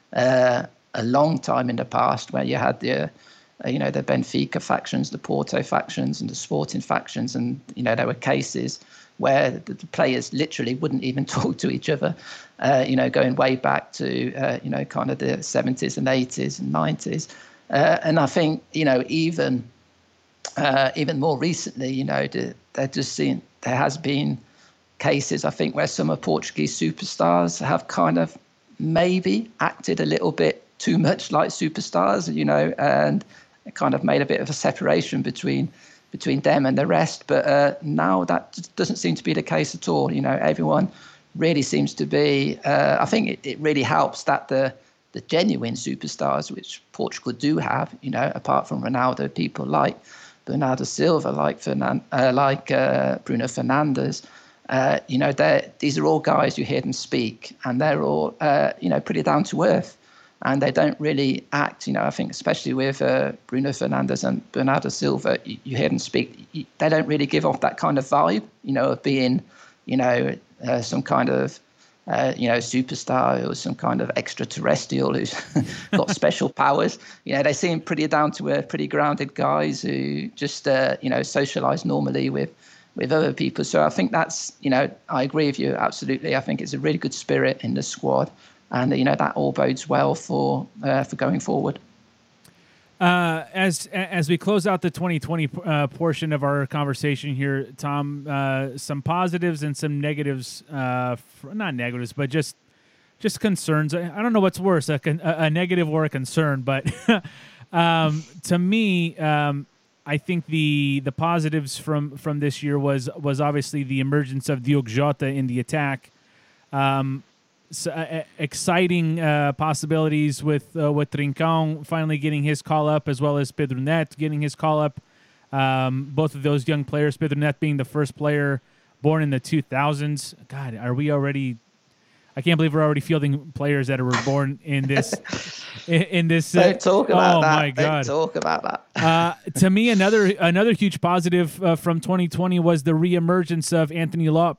uh, a long time in the past where you had the, uh, you know, the Benfica factions, the Porto factions and the Sporting factions. And, you know, there were cases where the, the players literally wouldn't even talk to each other, uh, you know, going way back to, uh, you know, kind of the seventies and eighties and nineties. Uh, and I think, you know, even uh, even more recently, you know, the, they're just seen, there has been cases, I think, where some of Portuguese superstars have kind of maybe acted a little bit too much like superstars, you know, and it kind of made a bit of a separation between between them and the rest. But uh, now that doesn't seem to be the case at all. You know, everyone really seems to be, uh, I think it, it really helps that the the genuine superstars, which Portugal do have, you know, apart from Ronaldo, people like Bernardo Silva, like Fernan- uh, like uh, Bruno Fernandes, uh, you know, these are all guys you hear them speak, and they're all, uh, you know, pretty down to earth. And they don't really act, you know, I think especially with uh, Bruno Fernandes and Bernardo Silva, you, you hear them speak, you, they don't really give off that kind of vibe, you know, of being, you know, uh, some kind of, uh, you know, superstar or some kind of extraterrestrial who's got special powers. You know, they seem pretty down to earth, pretty grounded guys who just, uh, you know, socialize normally with, with other people. So I think that's, you know, I agree with you, absolutely. I think it's a really good spirit in the squad. And, you know, that all bodes well for uh, for going forward. Uh, as as we close out the twenty twenty uh, portion of our conversation here, Tom, uh, some positives and some negatives, uh, for, not negatives, but just just concerns. I, I don't know what's worse, a, con- a negative or a concern. But um, to me, um, I think the the positives from, from this year was, was obviously the emergence of Diogo Jota in the attack. Um So, uh, exciting uh, possibilities with uh, with Trincão finally getting his call up, as well as Pedro Neto getting his call up. Um, both of those young players, Pedro Neto being the first player born in the two thousands. God, are we already? I can't believe we're already fielding players that were born in this. in, in this, uh, don't talk about oh that. my God! Don't talk about that. uh, to me, another another huge positive uh, from twenty twenty was the reemergence of Anthony Lopes.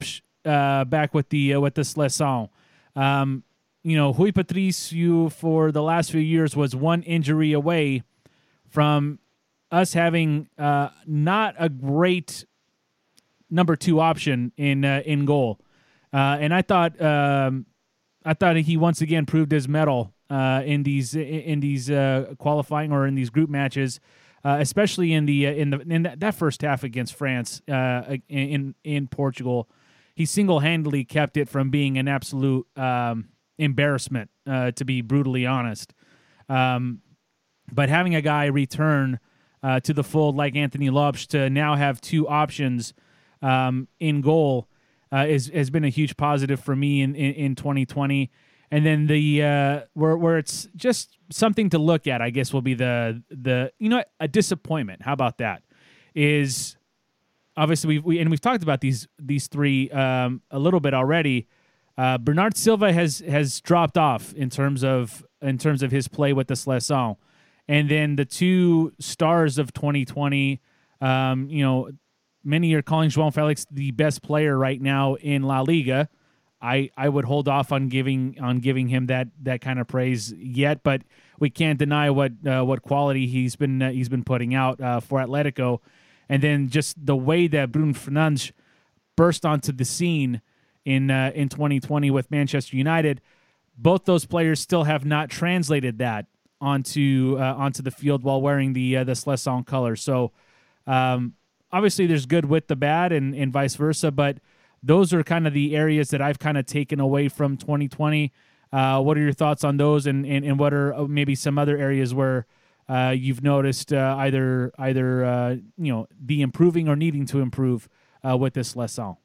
uh, back with the uh, with the Seleção. Um, you know, Rui Patricio for the last few years was one injury away from us having uh, not a great number two option in uh, in goal, uh, and I thought um, I thought he once again proved his mettle uh, in these in these uh, qualifying or in these group matches, uh, especially in the uh, in the in that first half against France uh, in in Portugal. He single-handedly kept it from being an absolute um, embarrassment, uh, to be brutally honest. Um, but having a guy return uh, to the fold like Anthony Lopes to now have two options um, in goal uh, is has been a huge positive for me in, in, in twenty twenty. And then the uh, where where it's just something to look at, I guess, will be the the you know a disappointment. How about that? Is obviously we've, we and we've talked about these these three um, a little bit already. Uh, Bernard Silva has has dropped off in terms of in terms of his play with the Seleção, and then the two stars of twenty twenty. Um, you know, many are calling João Felix the best player right now in La Liga. I, I would hold off on giving on giving him that, that kind of praise yet, but we can't deny what uh, what quality he's been uh, he's been putting out uh, for Atletico, and then just the way that Bruno Fernandes burst onto the scene in uh, in twenty twenty with Manchester United. Both those players still have not translated that onto uh, onto the field while wearing the uh, the Seleção colors. So um, obviously, there's good with the bad, and, and vice versa, but those are kind of the areas that I've kind of taken away from twenty twenty. Uh, what are your thoughts on those, and, and, and what are maybe some other areas where uh, you've noticed uh, either either uh, you know the improving or needing to improve uh, with this Seleção?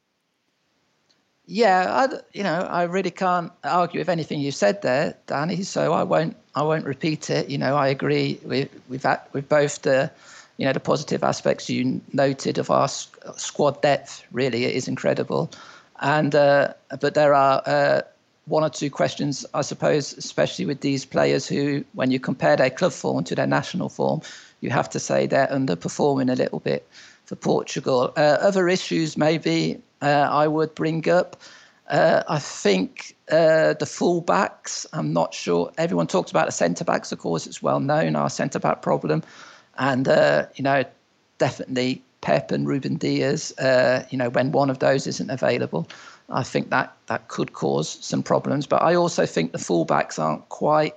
Yeah, I, you know, I really can't argue with anything you said there, Danny. So I won't I won't repeat it. You know, I agree with with that, with both the you know the positive aspects you noted of our squad depth. Really, it is incredible, and uh, but there are uh, one or two questions, I suppose, especially with these players who, when you compare their club form to their national form, you have to say they're underperforming a little bit for Portugal. Uh, other issues maybe uh, I would bring up. Uh, I think uh, the full-backs, I'm not sure. Everyone talks about the centre-backs, of course. It's well known, our centre-back problem. And, uh, you know, definitely Pep and Ruben Diaz, uh, you know, when one of those isn't available, I think that, that could cause some problems. But I also think the fullbacks aren't quite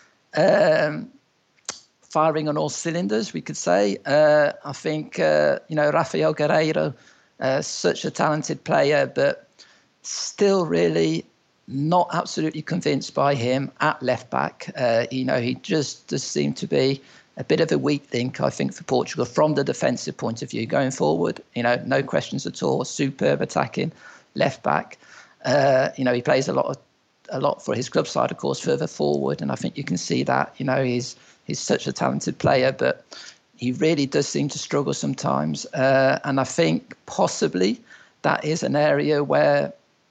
um, firing on all cylinders, we could say. Uh, I think, uh, you know, Rafael Guerreiro, uh, such a talented player, but still really not absolutely convinced by him at left back. Uh, you know, he just does seem to be a bit of a weak link, I think, for Portugal from the defensive point of view going forward. You know, no questions at all. Superb attacking left back. Uh, you know, he plays a lot of a lot for his club side, of course, further forward, and I think you can see that. You know, he's he's such a talented player, but he really does seem to struggle sometimes. Uh, and I think possibly that is an area where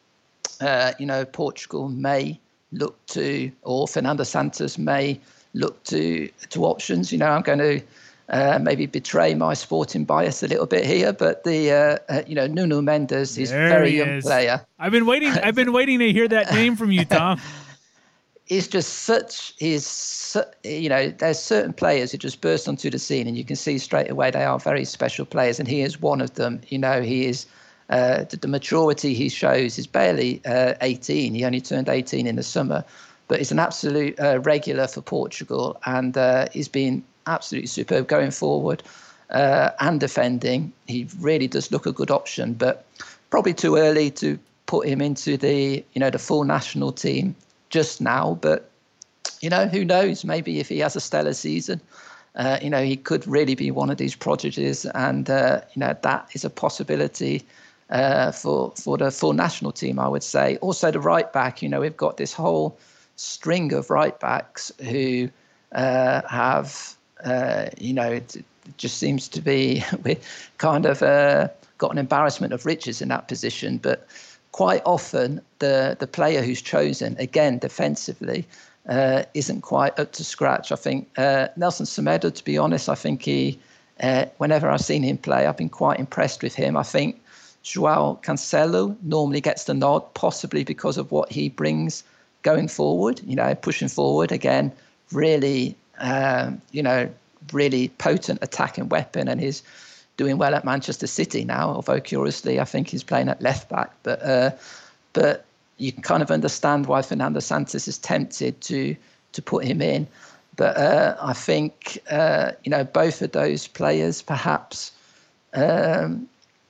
uh, you know Portugal may look to, or Fernando Santos may look to to options. You know, I'm going to uh, maybe betray my sporting bias a little bit here, but the uh, uh, you know Nuno Mendes is a very young is. player. I've been waiting. I've been waiting to hear that name from you, Tom. He's just such. He's you know there's certain players who just burst onto the scene, and you can see straight away they are very special players, and he is one of them. You know, he is. Uh, the, the maturity he shows is barely uh, eighteen. He only turned eighteen in the summer. But he's an absolute uh, regular for Portugal, and uh, he's been absolutely superb going forward uh, and defending. He really does look a good option, but probably too early to put him into the you know the full national team just now. But you know who knows? Maybe if he has a stellar season, uh, you know he could really be one of these prodigies, and uh, you know that is a possibility uh, for for the full national team, I would say. Also, the right back. You know we've got this whole string of right backs who uh, have, uh, you know, it, it just seems to be we kind of uh, got an embarrassment of riches in that position. But quite often the the player who's chosen, again defensively, uh, isn't quite up to scratch. I think uh, Nelson Semedo, to be honest, I think he, uh, whenever I've seen him play, I've been quite impressed with him. I think João Cancelo normally gets the nod, possibly because of what he brings going forward, you know, pushing forward again, really, um, you know, really potent attacking weapon, and he's doing well at Manchester City now, although curiously, I think he's playing at left back. But uh, but you can kind of understand why Fernando Santos is tempted to to put him in. But uh, I think, uh, you know, both of those players perhaps, um,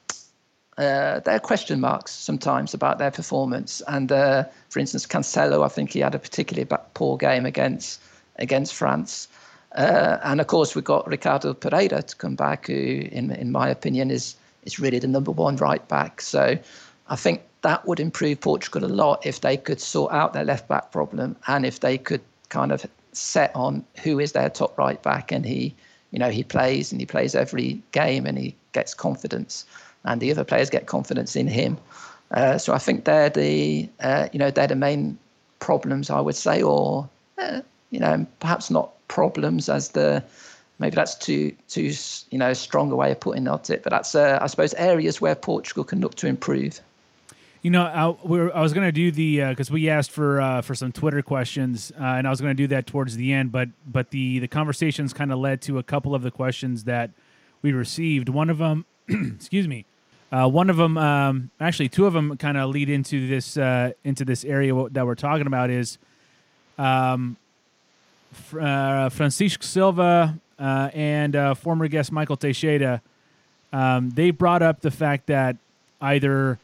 uh, there are question marks sometimes about their performance. And uh, for instance, Cancelo, I think he had a particularly poor game against against France. Uh, and of course, we've got Ricardo Pereira to come back, who, in in my opinion, is is really the number one right back. So I think that would improve Portugal a lot if they could sort out their left back problem, and if they could kind of set on who is their top right back, and he, you know, he plays and he plays every game and he gets confidence, and the other players get confidence in him. Uh, so I think they're the, uh, you know, they're the main problems, I would say, or uh, you know, perhaps not problems as the, maybe that's too too you know strong a way of putting it, but that's uh, I suppose areas where Portugal can look to improve. You know, I, we're, I was going to do the because uh, we asked for uh, for some Twitter questions, uh, and I was going to do that towards the end. But but the the conversations kind of led to a couple of the questions that we received. One of them, excuse me, uh, one of them, um, actually, two of them kind of lead into this uh, into this area that we're talking about. Is um, uh, Francisco Silva uh, and uh, former guest Michael Teixeira. Um, they brought up the fact that either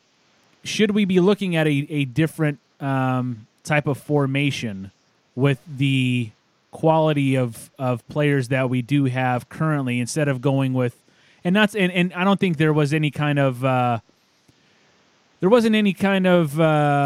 should we be looking at a, a different um, type of formation with the quality of, of players that we do have currently, instead of going with, and not, and, and I don't think there was any kind of, uh, there wasn't any kind of,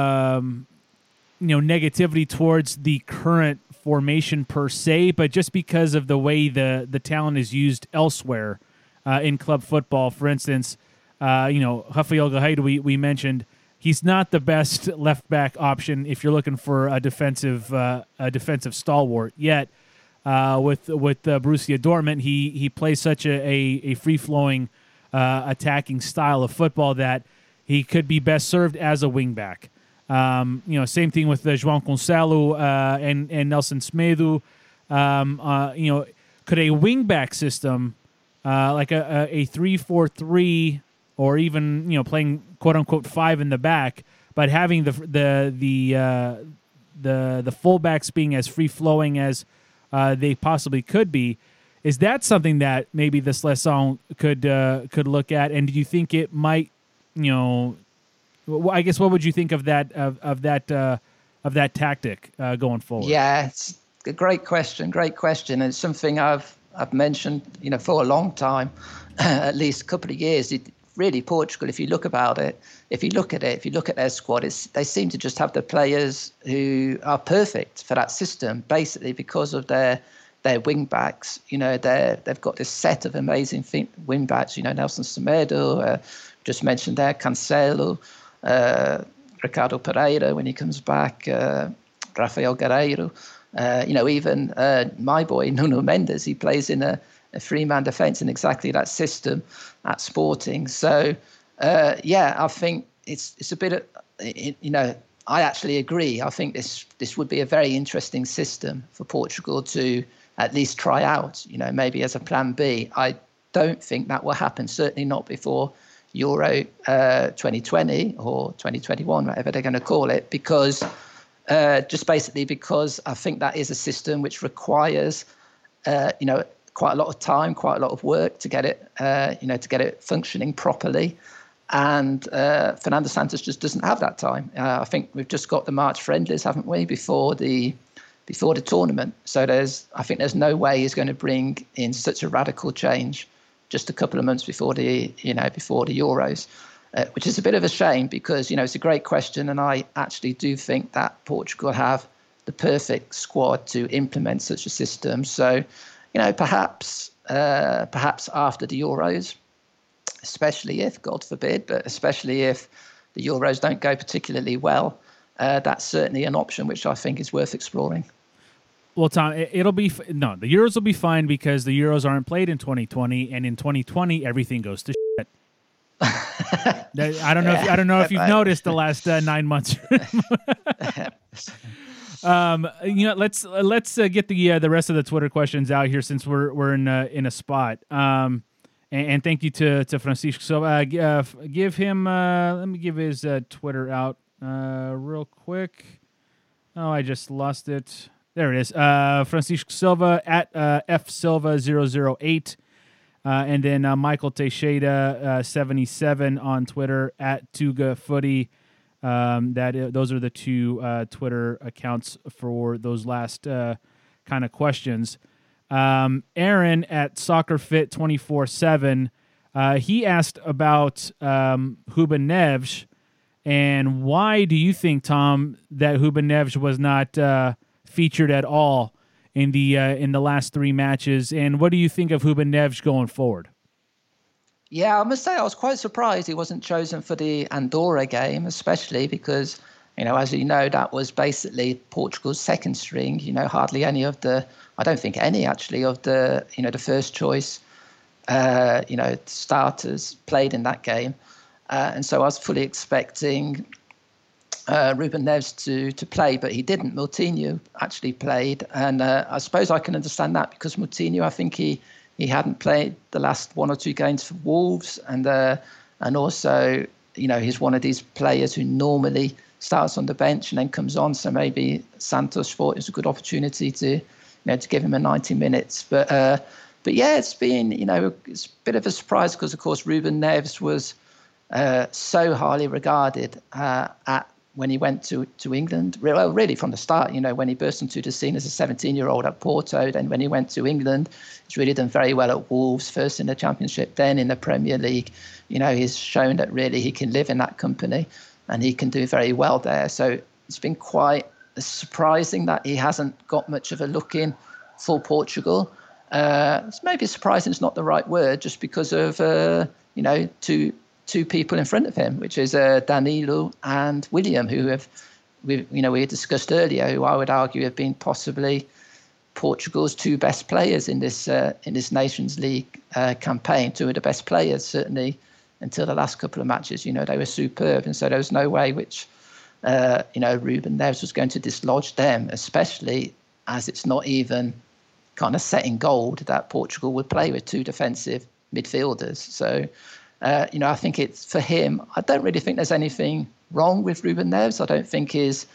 um, you know, negativity towards the current formation per se, but just because of the way the, the talent is used elsewhere uh, in club football. For instance, Uh, you know, Rafael Guerreiro, we, we mentioned, he's not the best left back option if you're looking for a defensive uh, a defensive stalwart. Yet, uh, with with uh, Borussia Dortmund, he he plays such a a, a free flowing uh, attacking style of football that he could be best served as a wing back. Um, you know, same thing with uh, João Cancelo uh, and and Nelson Semedo. Um, uh, you know, could a wing back system uh, like a a three four three, or even, you know, playing quote unquote five in the back, but having the the the uh, the the fullbacks being as free flowing as uh, they possibly could be, is that something that maybe the Seleção could uh, could look at? And do you think it might, you know, I guess what would you think of that of of that uh, of that tactic uh, going forward? Yeah, it's a great question. Great question. And it's something I've I've mentioned, you know, for a long time, at least a couple of years. It, Really, Portugal, if you look about it, if you look at it, if you look at their squad, it's, they seem to just have the players who are perfect for that system, basically because of their their wing backs. You know, they they've got this set of amazing wing backs. You know, Nelson Semedo, uh, just mentioned there, Cancelo, uh, Ricardo Pereira when he comes back, uh, Rafael Guerreiro. Uh, you know, even uh, my boy Nuno Mendes, he plays in a a three-man defence in exactly that system at Sporting. So, uh, yeah, I think it's it's a bit of, it, you know, I actually agree. I think this this would be a very interesting system for Portugal to at least try out, you know, maybe as a plan B. I don't think that will happen, certainly not before Euro uh, twenty twenty or twenty twenty-one, whatever they're going to call it, because uh, just basically because I think that is a system which requires, uh, you know, quite a lot of time, quite a lot of work to get it, uh, you know, to get it functioning properly. And uh, Fernando Santos just doesn't have that time. Uh, I think we've just got the March friendlies, haven't we, before the before the tournament. So there's, I think there's no way he's going to bring in such a radical change just a couple of months before the, you know, before the Euros, uh, which is a bit of a shame because, you know, it's a great question. And I actually do think that Portugal have the perfect squad to implement such a system. So, you know, perhaps uh, perhaps after the Euros, especially if, God forbid, but especially if the Euros don't go particularly well, uh, that's certainly an option which I think is worth exploring. Well, Tom, it'll be no. The Euros will be fine because the Euros aren't played in twenty twenty, and in twenty twenty everything goes to shit. I don't know. If, I don't know if you've noticed the last uh, nine months. um, you know, let's let's uh, get the uh, the rest of the Twitter questions out here since we're we're in uh, in a spot. Um, and, and thank you to to Francisco. So uh, uh, give him. Uh, let me give his uh, Twitter out uh, real quick. Oh, I just lost it. There it is. Uh, Francisco Silva at uh, F Silva zero zero eight. Uh, and then uh, Michael Teixeira uh, seventy-seven on Twitter at Tuga Footy. Um, that uh, those are the two uh, Twitter accounts for those last uh, kind of questions. Um, Aaron at SoccerFit twenty-four seven. Uh, he asked about um, Ruben Neves, and why do you think, Tom, that Ruben Neves was not uh, featured at all in the uh, in the last three matches, and what do you think of Ruben Neves going forward? Yeah, I must say I was quite surprised he wasn't chosen for the Andorra game, especially because, you know, as you know, that was basically Portugal's second string. You know, hardly any of the, I don't think any actually of the, you know, the first choice, uh, you know, starters played in that game, uh, and so I was fully expecting Uh, Ruben Neves to to play, but he didn't. Moutinho actually played, and uh, I suppose I can understand that because Moutinho, I think he he hadn't played the last one or two games for Wolves, and uh, and also, you know, he's one of these players who normally starts on the bench and then comes on. So maybe Santos thought it was a good opportunity to, you know, to give him a ninety minutes. But uh, but yeah, it's been, you know, it's a bit of a surprise because of course Ruben Neves was uh, so highly regarded uh, at. when he went to, to England, well, really from the start, you know, when he burst into the scene as a seventeen-year-old at Porto, then when he went to England, he's really done very well at Wolves, first in the Championship, then in the Premier League. You know, he's shown that really he can live in that company and he can do very well there. So it's been quite surprising that he hasn't got much of a look in for Portugal. Uh, it's maybe surprising is not the right word, just because of, uh, you know, two two people in front of him, which is uh, Danilo and William, who have, we, you know, we had discussed earlier, who I would argue have been possibly Portugal's two best players in this uh, in this Nations League uh, campaign. Two of the best players, certainly until the last couple of matches. You know, they were superb, and so there was no way which, uh, you know, Ruben Neves was going to dislodge them, especially as it's not even kind of set in gold that Portugal would play with two defensive midfielders. So. Uh, you know, I think it's for him. I don't really think there's anything wrong with Ruben Neves. I don't think his,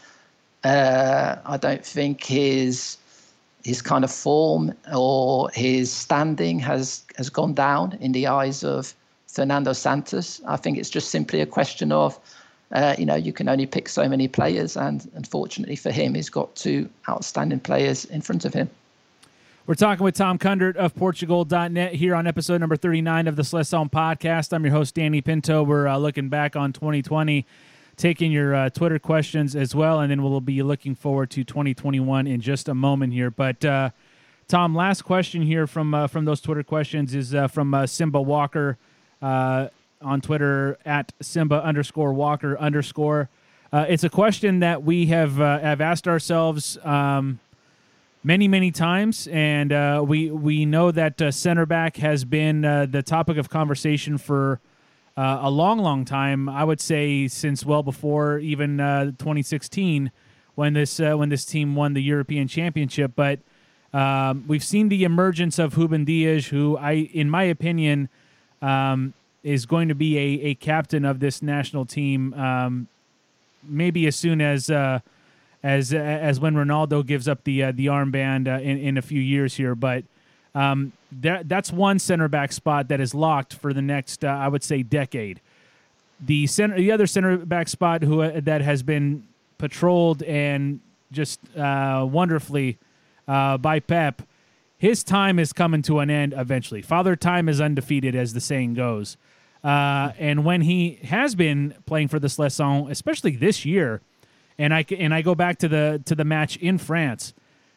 uh, I don't think his, his kind of form or his standing has has gone down in the eyes of Fernando Santos. I think it's just simply a question of, uh, you know, you can only pick so many players, and unfortunately for him, he's got two outstanding players in front of him. We're talking with Tom Kundert of Portugal dot net here on episode number thirty-nine of the Seleção Podcast. I'm your host, Danny Pinto. We're uh, looking back on twenty twenty, taking your uh, Twitter questions as well, and then we'll be looking forward to twenty twenty-one in just a moment here. But, uh, Tom, last question here from uh, from those Twitter questions is uh, from uh, Simba Walker uh, on Twitter at Simba underscore Walker underscore. Uh, it's a question that we have, uh, have asked ourselves um many, many times, and uh, we we know that uh, center back has been uh, the topic of conversation for uh, a long, long time. I would say since well before even uh, twenty sixteen, when this uh, when this team won the European Championship. But um, we've seen the emergence of Ruben Dias, who I, in my opinion, um, is going to be a, a captain of this national team, um, maybe as soon as. Uh, As as when Ronaldo gives up the uh, the armband uh, in in a few years here, but um, that that's one center back spot that is locked for the next uh, I would say decade. The center, the other center back spot who uh, that has been patrolled and just uh, wonderfully uh, by Pep, his time is coming to an end eventually. Father Time is undefeated, as the saying goes, uh, and when he has been playing for the Seleção, especially this year. And I and I go back to the to the match in France.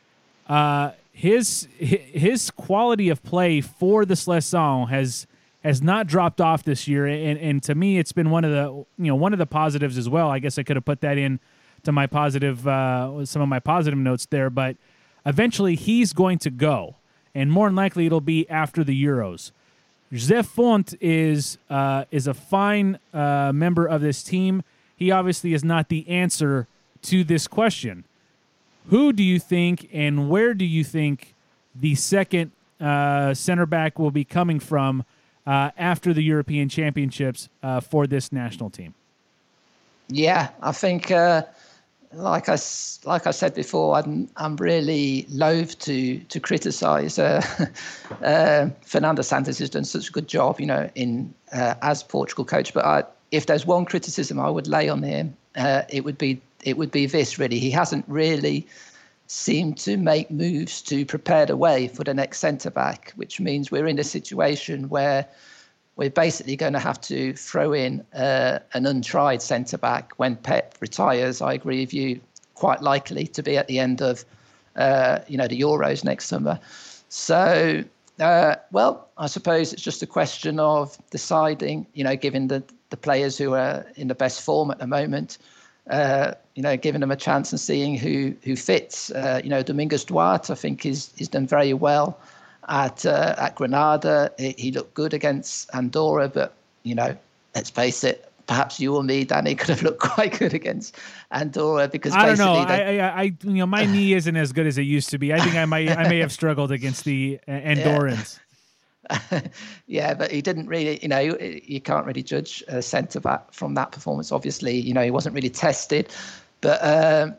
Uh, his his quality of play for the Seleção has has not dropped off this year, and and to me, it's been one of the you know one of the positives as well. I guess I could have put that in to my positive uh, some of my positive notes there, but eventually he's going to go, and more than likely it'll be after the Euros. Joseph Font is uh, is a fine uh, member of this team. He obviously is not the answer to this question. Who do you think and where do you think the second uh, center back will be coming from uh, after the European Championships uh, for this national team? Yeah, I think, uh, like I like I said before, I'm I'm really loath to to criticise. Uh, uh, Fernando Santos has done such a good job, you know, in uh, as Portugal coach. But I, if there's one criticism I would lay on him, uh, it would be it would be this. Really, he hasn't really seemed to make moves to prepare the way for the next centre back, which means we're in a situation where we're basically going to have to throw in uh, an untried centre-back when Pep retires. I agree with you, quite likely to be at the end of, uh, you know, the Euros next summer. So, uh, well, I suppose it's just a question of deciding, you know, giving the, the players who are in the best form at the moment, uh, you know, giving them a chance and seeing who who fits. Uh, you know, Domingos Duarte, I think, is is done very well At uh, at Granada. He, he looked good against Andorra, but, you know, let's face it, perhaps you or me, Danny, could have looked quite good against Andorra because I don't know. they, I, I, I, you know, my knee isn't as good as it used to be. I think I might, I may have struggled against the uh, Andorrans. Yeah. yeah, but he didn't really, you know, you, you can't really judge a centre back from that performance. Obviously, you know, he wasn't really tested, but. Um,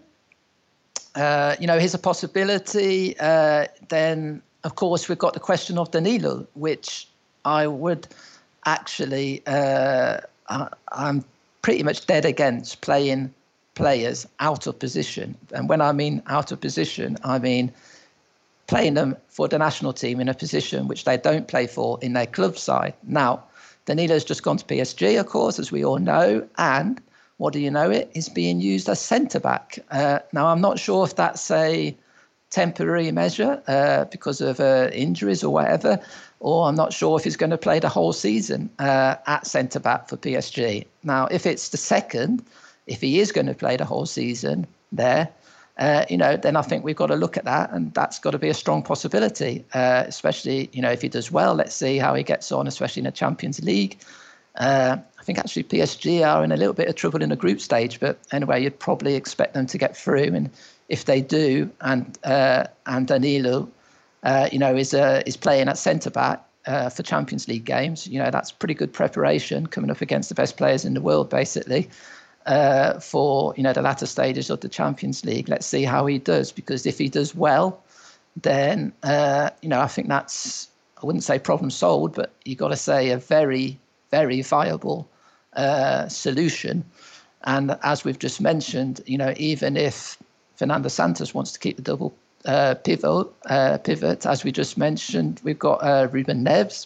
uh, you know, here's a possibility. Uh, then. Of course, we've got the question of Danilo, which I would actually, uh, I, I'm pretty much dead against playing players out of position. And when I mean out of position, I mean playing them for the national team in a position which they don't play for in their club side. Now, Danilo's just gone to P S G, of course, as we all know. And what do you know it? He's being used as centre-back. Uh, now, I'm not sure if that's a temporary measure uh, because of uh, injuries or whatever, or I'm not sure if he's going to play the whole season uh, at centre-back for P S G. Now, if it's the second, if he is going to play the whole season there, uh, you know, then I think we've got to look at that, and that's got to be a strong possibility, uh, especially, you know, if he does well. Let's see how he gets on, especially in the Champions League. Uh, I think actually P S G are in a little bit of trouble in the group stage, but anyway, you'd probably expect them to get through, and if they do, and uh, and Danilo, uh, you know, is uh, is playing at centre back uh, for Champions League games, you know, that's pretty good preparation coming up against the best players in the world, basically, uh, for, you know, the latter stages of the Champions League. Let's see how he does, because if he does well, then uh, you know, I think that's, I wouldn't say problem solved, but you got to say a very very viable uh, solution. And as we've just mentioned, you know, even if Fernando Santos wants to keep the double uh, pivot, uh, pivot, as we just mentioned, we've got uh, Ruben Neves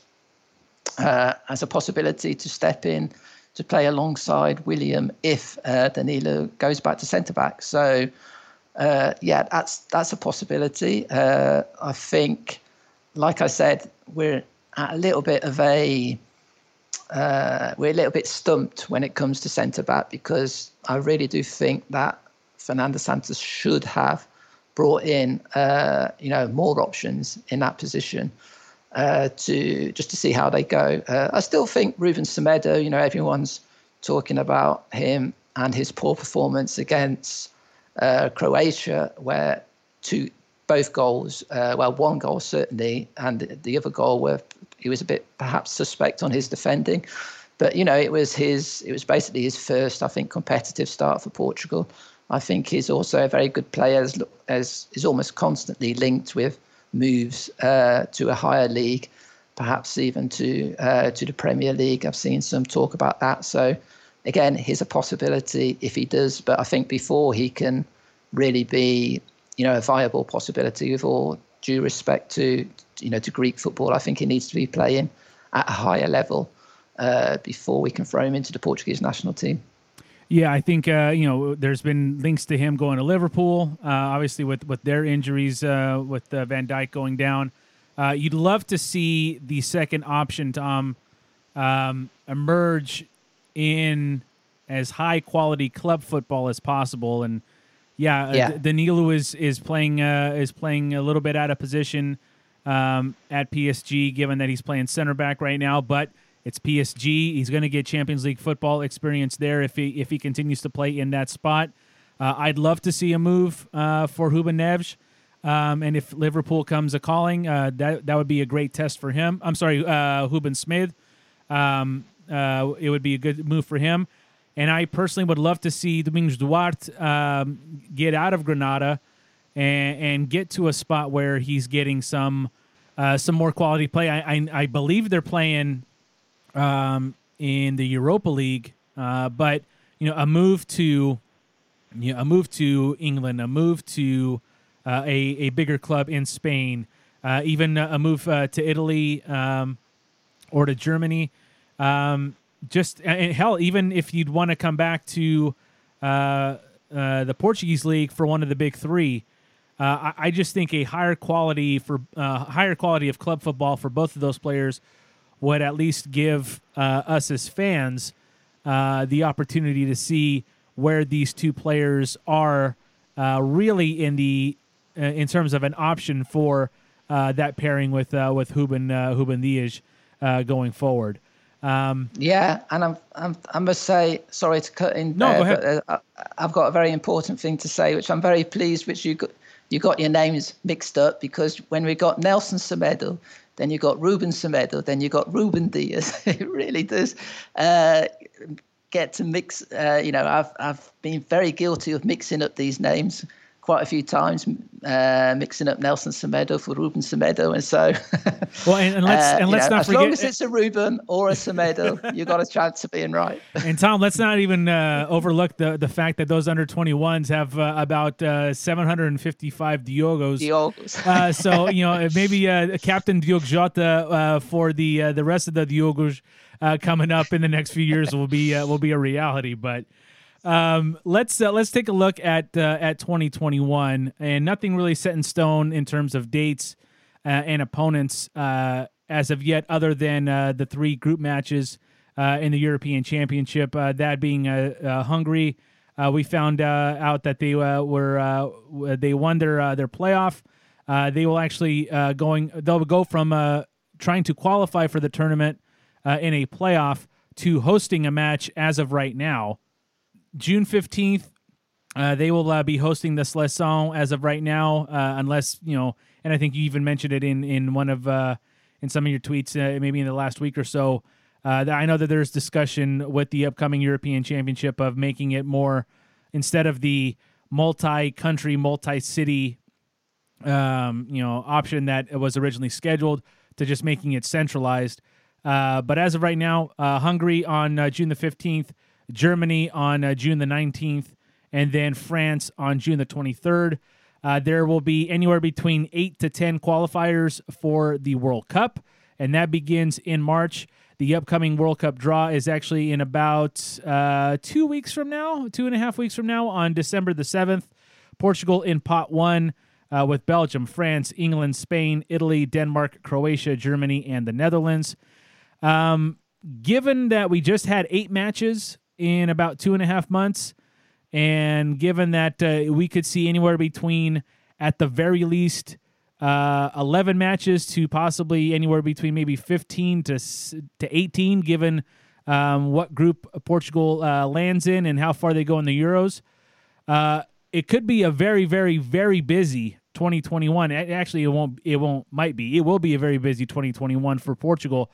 uh, as a possibility to step in to play alongside William if uh, Danilo goes back to centre back. So, uh, yeah, that's that's a possibility. Uh, I think, like I said, we're at a little bit of a uh, we're a little bit stumped when it comes to centre back, because I really do think that Fernando Santos should have brought in, uh, you know, more options in that position uh, to just to see how they go. Uh, I still think Ruben Semedo, you know, everyone's talking about him and his poor performance against uh, Croatia, where two, both goals, uh, well, one goal certainly, and the other goal where he was a bit perhaps suspect on his defending. But, you know, it was his, it was basically his first, I think, competitive start for Portugal. I think he's also a very good player, as, as is almost constantly linked with moves uh, to a higher league, perhaps even to uh, to the Premier League. I've seen some talk about that. So, again, here's a possibility if he does. But I think before he can really be, you know, a viable possibility, with all due respect to, you know, to Greek football, I think he needs to be playing at a higher level uh, before we can throw him into the Portuguese national team. Yeah, I think, uh, you know, there's been links to him going to Liverpool, uh, obviously with, with their injuries, uh, with uh, Van Dijk going down. Uh, you'd love to see the second option, Tom, um, emerge in as high-quality club football as possible. And, yeah, yeah. Uh, Danilo is is playing uh, is playing a little bit out of position um, at P S G, given that he's playing center back right now. But it's P S G. He's going to get Champions League football experience there if he if he continues to play in that spot. Uh, I'd love to see a move uh, for Ruben Neves. Um, and if Liverpool comes a calling, uh, that that would be a great test for him. I'm sorry, uh, Ruben Smith. Um, uh, it would be a good move for him. And I personally would love to see Domingos Duarte um, get out of Granada and, and get to a spot where he's getting some uh, some more quality play. I, I, I believe they're playing um, in the Europa League, uh, but you know, a move to you know, a move to England, a move to uh, a a bigger club in Spain, uh, even a move uh, to Italy um, or to Germany. Um, Just and hell, even if you'd want to come back to uh, uh, the Portuguese league for one of the big three, uh, I, I just think a higher quality for uh, higher quality of club football for both of those players would at least give uh, us as fans uh, the opportunity to see where these two players are uh, really in the uh, in terms of an option for uh, that pairing with uh, with Ruben uh, Ruben Dias uh, going forward. Um, yeah, and I'm, I'm, I must say, sorry to cut in no, there, go ahead. but uh, I've got a very important thing to say, which I'm very pleased which you got, you got your names mixed up, because when we got Nelson Semedo, then you got Ruben Semedo, then you got Ruben Dias. It really does uh, get to mix. Uh, you know, I've I've been very guilty of mixing up these names quite a few times, uh, mixing up Nelson Semedo for Ruben Semedo, and so. Well, and, and let's uh, and let's know, not as forget. As long as it's a Ruben or a Semedo, you got a chance of being right. And Tom, let's not even uh, overlook the the fact that those under twenty-ones have uh, about uh, seven hundred fifty-five Diogos. Diogos. uh, so you know, maybe uh, Captain Diogo Jota uh, for the uh, the rest of the Diogos uh, coming up in the next few years will be uh, will be a reality, but. Um, let's uh, let's take a look at uh, at twenty twenty-one, and nothing really set in stone in terms of dates uh, and opponents uh, as of yet, other than uh, the three group matches uh, in the European Championship. Uh, that being uh, uh, Hungary, uh, we found uh, out that they uh, were uh, they won their uh, their playoff. Uh, they will actually uh, going they'll go from uh, trying to qualify for the tournament uh, in a playoff to hosting a match as of right now. June fifteenth, uh, they will uh, be hosting the Seleção as of right now, uh, unless, you know, and I think you even mentioned it in, in one of, uh, in some of your tweets, uh, maybe in the last week or so. Uh, that I know that there's discussion with the upcoming European Championship of making it more, instead of the multi-country, multi-city, um, you know, option that was originally scheduled, to just making it centralized. Uh, but as of right now, uh, Hungary on uh, June the fifteenth, Germany on uh, June the nineteenth, and then France on June the twenty-third. Uh, there will be anywhere between eight to ten qualifiers for the World Cup, and that begins in March. The upcoming World Cup draw is actually in about uh, two weeks from now, two and a half weeks from now, on December the seventh. Portugal in pot one uh, with Belgium, France, England, Spain, Italy, Denmark, Croatia, Germany, and the Netherlands. Um, given that we just had eight matches in about two and a half months, and given that uh, we could see anywhere between, at the very least, uh, eleven matches to possibly anywhere between maybe fifteen to to eighteen, given um, what group Portugal uh, lands in and how far they go in the Euros, uh, it could be a very, very, very busy twenty twenty-one. Actually, it won't. It won't. Might be. It will be a very busy twenty twenty-one for Portugal.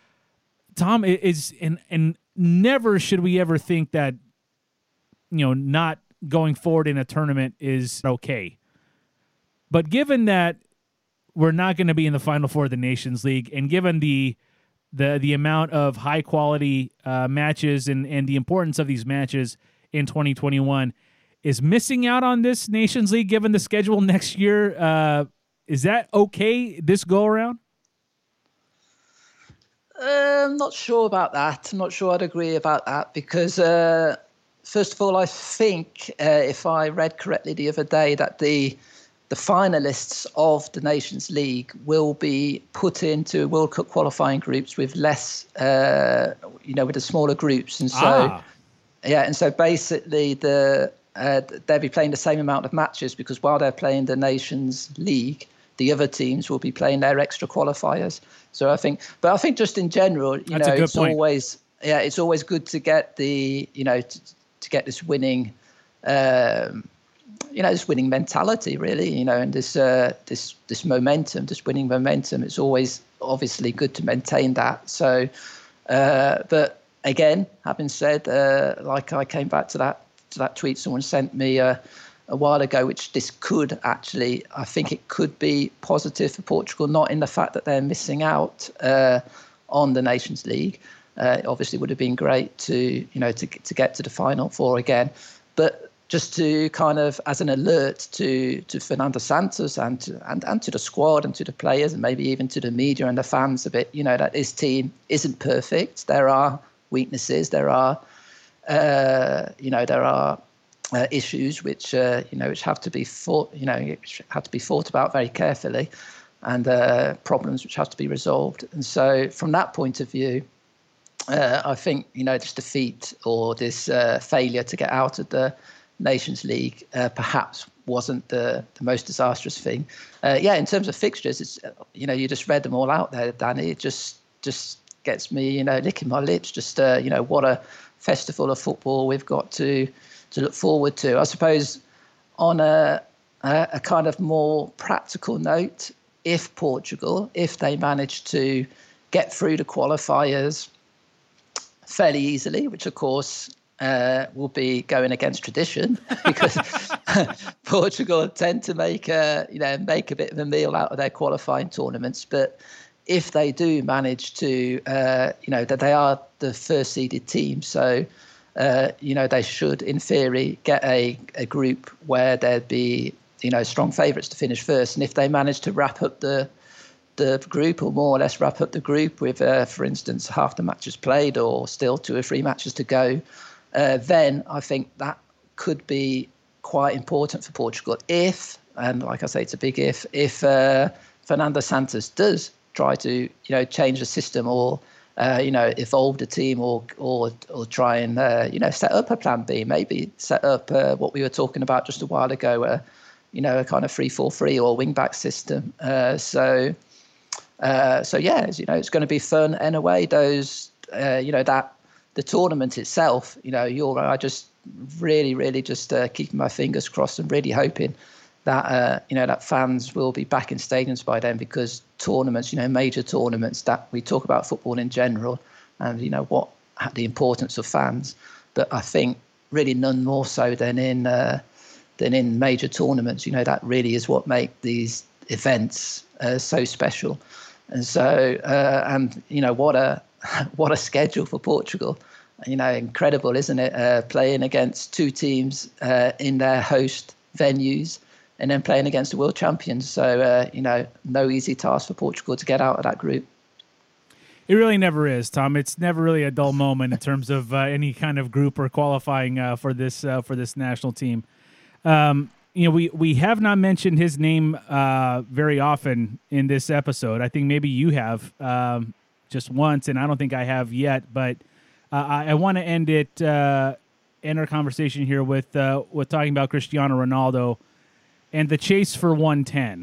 Tom, is and and. Never should we ever think that, you know, not going forward in a tournament is okay. But given that we're not going to be in the Final Four of the Nations League, and given the the the amount of high quality uh, matches and, and the importance of these matches in twenty twenty-one, is missing out on this Nations League given the schedule next year, uh, is that okay this go around? Uh, I'm not sure about that. I'm not sure I'd agree about that because, uh, first of all, I think uh, if I read correctly the other day that the the finalists of the Nations League will be put into World Cup qualifying groups with less, uh, you know, with the smaller groups, and so ah. yeah, and so basically the uh, they'll be playing the same amount of matches because while they're playing the Nations League, the other teams will be playing their extra qualifiers. So I think, but I think just in general, you That's know, a good it's point. always, yeah, it's always good to get the, you know, to, to get this winning, um, you know, this winning mentality, really, you know, and this, uh, this, this momentum, this winning momentum. It's always obviously good to maintain that. So, uh, but again, having said, uh, like I came back to that to that tweet someone sent me uh, a while ago, which this could actually, I think it could be positive for Portugal, not in the fact that they're missing out uh, on the Nations League. Uh, it obviously would have been great to, you know, to to get to the Final Four again, but just to kind of as an alert to to Fernando Santos and to, and and to the squad and to the players and maybe even to the media and the fans a bit, you know, that this team isn't perfect. There are weaknesses. There are, uh, you know, there are uh, issues which uh, you know which have to be thought, you know, which have to be thought about very carefully, and uh, problems which have to be resolved. And so, from that point of view, uh, I think you know this defeat or this uh, failure to get out of the Nations League uh, perhaps wasn't the, the most disastrous thing. Uh, yeah, in terms of fixtures, it's you know you just read them all out there, Danny. It just just gets me, you know, licking my lips. Just, uh, you know, what a festival of football we've got to to look forward to. I suppose on a, a, a kind of more practical note, if Portugal, if they manage to get through the qualifiers fairly easily, which of course uh, will be going against tradition because Portugal tend to make a, you know, make a bit of a meal out of their qualifying tournaments, but if they do manage to, uh, you know, that they are the first seeded team. So, uh, you know, they should, in theory, get a, a group where there'd be, you know, strong favourites to finish first. And if they manage to wrap up the the group, or more or less wrap up the group with, uh, for instance, half the matches played or still two or three matches to go, uh, then I think that could be quite important for Portugal. If, and like I say, it's a big if, if uh, Fernando Santos does try to, you know, change the system or, uh, you know, evolve the team or or or try and, uh, you know, set up a plan B, maybe set up uh, what we were talking about just a while ago, uh, you know, a kind of three four three or wing-back system. Uh, so, uh, so yeah, you know, it's going to be fun in a way. Those, uh, you know, that the tournament itself, you know, you're, I just really, really just uh, keeping my fingers crossed and really hoping that, uh, you know, that fans will be back in stadiums by then, because tournaments, you know, major tournaments, that we talk about football in general and, you know, what the importance of fans. But I think really none more so than in uh, than in major tournaments. You know, that really is what make these events uh, so special. And so, uh, and, you know, what a what a schedule for Portugal. You know, incredible, isn't it? Uh, playing against two teams uh, in their host venues, and then playing against the world champions. So, uh, you know, no easy task for Portugal to get out of that group. It really never is, Tom. It's never really a dull moment in terms of uh, any kind of group or qualifying uh, for this uh, for this national team. Um, you know, we, we have not mentioned his name uh, very often in this episode. I think maybe you have um, just once, and I don't think I have yet. But uh, I, I want to end it, uh, end our conversation here with uh, with talking about Cristiano Ronaldo and the chase for one ten.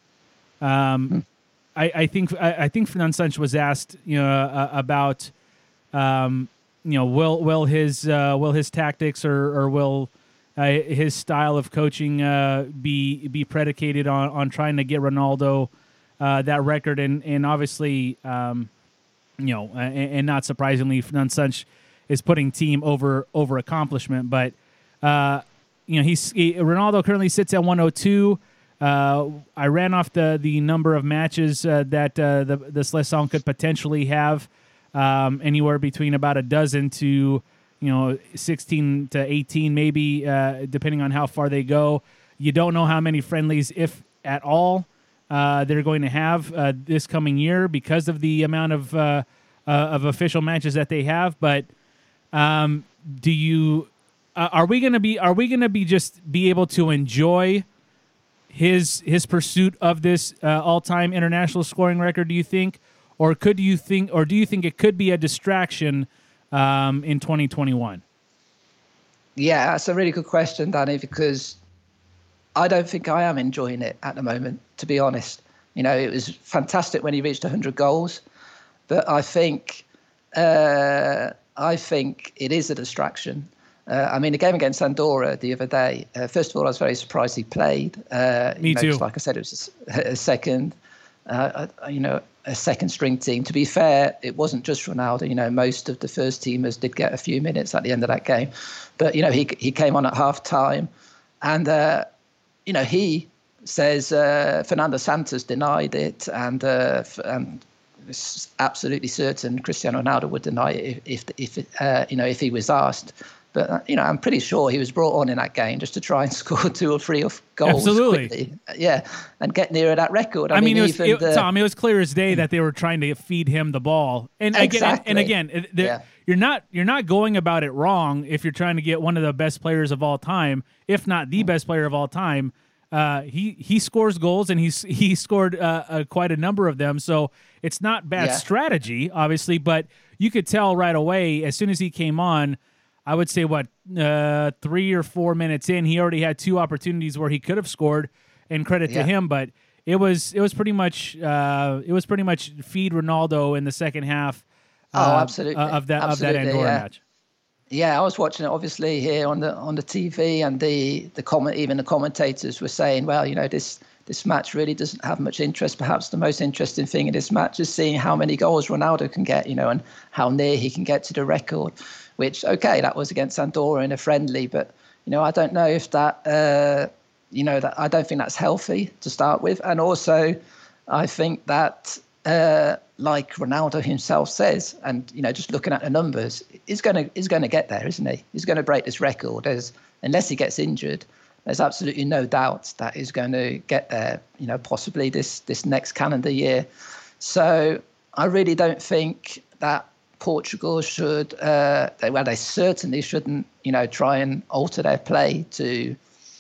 Um, hmm. I, I think I, I think Fernando Santos was asked, you know, uh, about, um, you know, will will his uh, will his tactics or or will uh, his style of coaching uh, be be predicated on, on trying to get Ronaldo uh, that record, and and obviously, um, you know, and, and not surprisingly, Fernando Santos is putting team over over accomplishment, but. Uh, You know, he's he, Ronaldo currently sits at one oh two. Uh, I ran off the the number of matches uh, that uh, the the Seleção could potentially have, um, anywhere between about a dozen to, you know, sixteen to eighteen, maybe, uh, depending on how far they go. You don't know how many friendlies, if at all, uh, they're going to have uh, this coming year because of the amount of uh, uh, of official matches that they have. But um, do you? Uh, are we gonna be? Are we gonna be just be able to enjoy his his pursuit of this uh, all-time international scoring record? Do you think, or could you think, or do you think it could be a distraction um, in twenty twenty-one? Yeah, that's a really good question, Danny, because I don't think I am enjoying it at the moment, to be honest. You know, it was fantastic when he reached one hundred goals, but I think uh, I think it is a distraction. Uh, I mean, the game against Andorra the other day, uh, first of all, I was very surprised he played. Uh, Me you know, too. Like I said, it was a, a second, uh, a, you know, a second string team. To be fair, it wasn't just Ronaldo. You know, most of the first teamers did get a few minutes at the end of that game. But, you know, he he came on at half time and, uh, you know, he says uh, Fernando Santos denied it and, uh, and it's absolutely certain Cristiano Ronaldo would deny it if, if, if uh, you know, if he was asked. But, you know, I'm pretty sure he was brought on in that game just to try and score two or three of goals. Absolutely. Quickly. Yeah, and get nearer that record. I, I mean, mean, it was, even it, the, Tom, it was clear as day that they were trying to feed him the ball. And again, Exactly. and, and again, it- the- Yeah. you're not you're not going about it wrong if you're trying to get one of the best players of all time, if not the best player of all time. Uh, he he scores goals, and he's he scored uh, uh, quite a number of them. So it's not bad Yeah. strategy, obviously, but you could tell right away as soon as he came on. I would say what uh, three or four minutes in, he already had two opportunities where he could have scored, and credit Yeah. to him. But it was it was pretty much uh, it was pretty much feed Ronaldo in the second half. Oh, uh, absolutely. uh, of that Absolutely, of that Andorra yeah. match. Yeah, I was watching it obviously here on the on the T V, and the the comment even the commentators were saying, well, you know, this this match really doesn't have much interest. Perhaps the most interesting thing in this match is seeing how many goals Ronaldo can get, you know, and how near he can get to the record. Which, okay, that was against Andorra in a friendly, but you know, I don't know if that, uh, you know, that I don't think that's healthy to start with, and also, I think that, uh, like Ronaldo himself says, and you know, just looking at the numbers, he's going to he's going to get there, isn't he? He's going to break this record, as unless he gets injured. There's absolutely no doubt that he's going to get there. You know, possibly this this next calendar year. So I really don't think that Portugal should, uh, they, well, they certainly shouldn't, you know, try and alter their play to,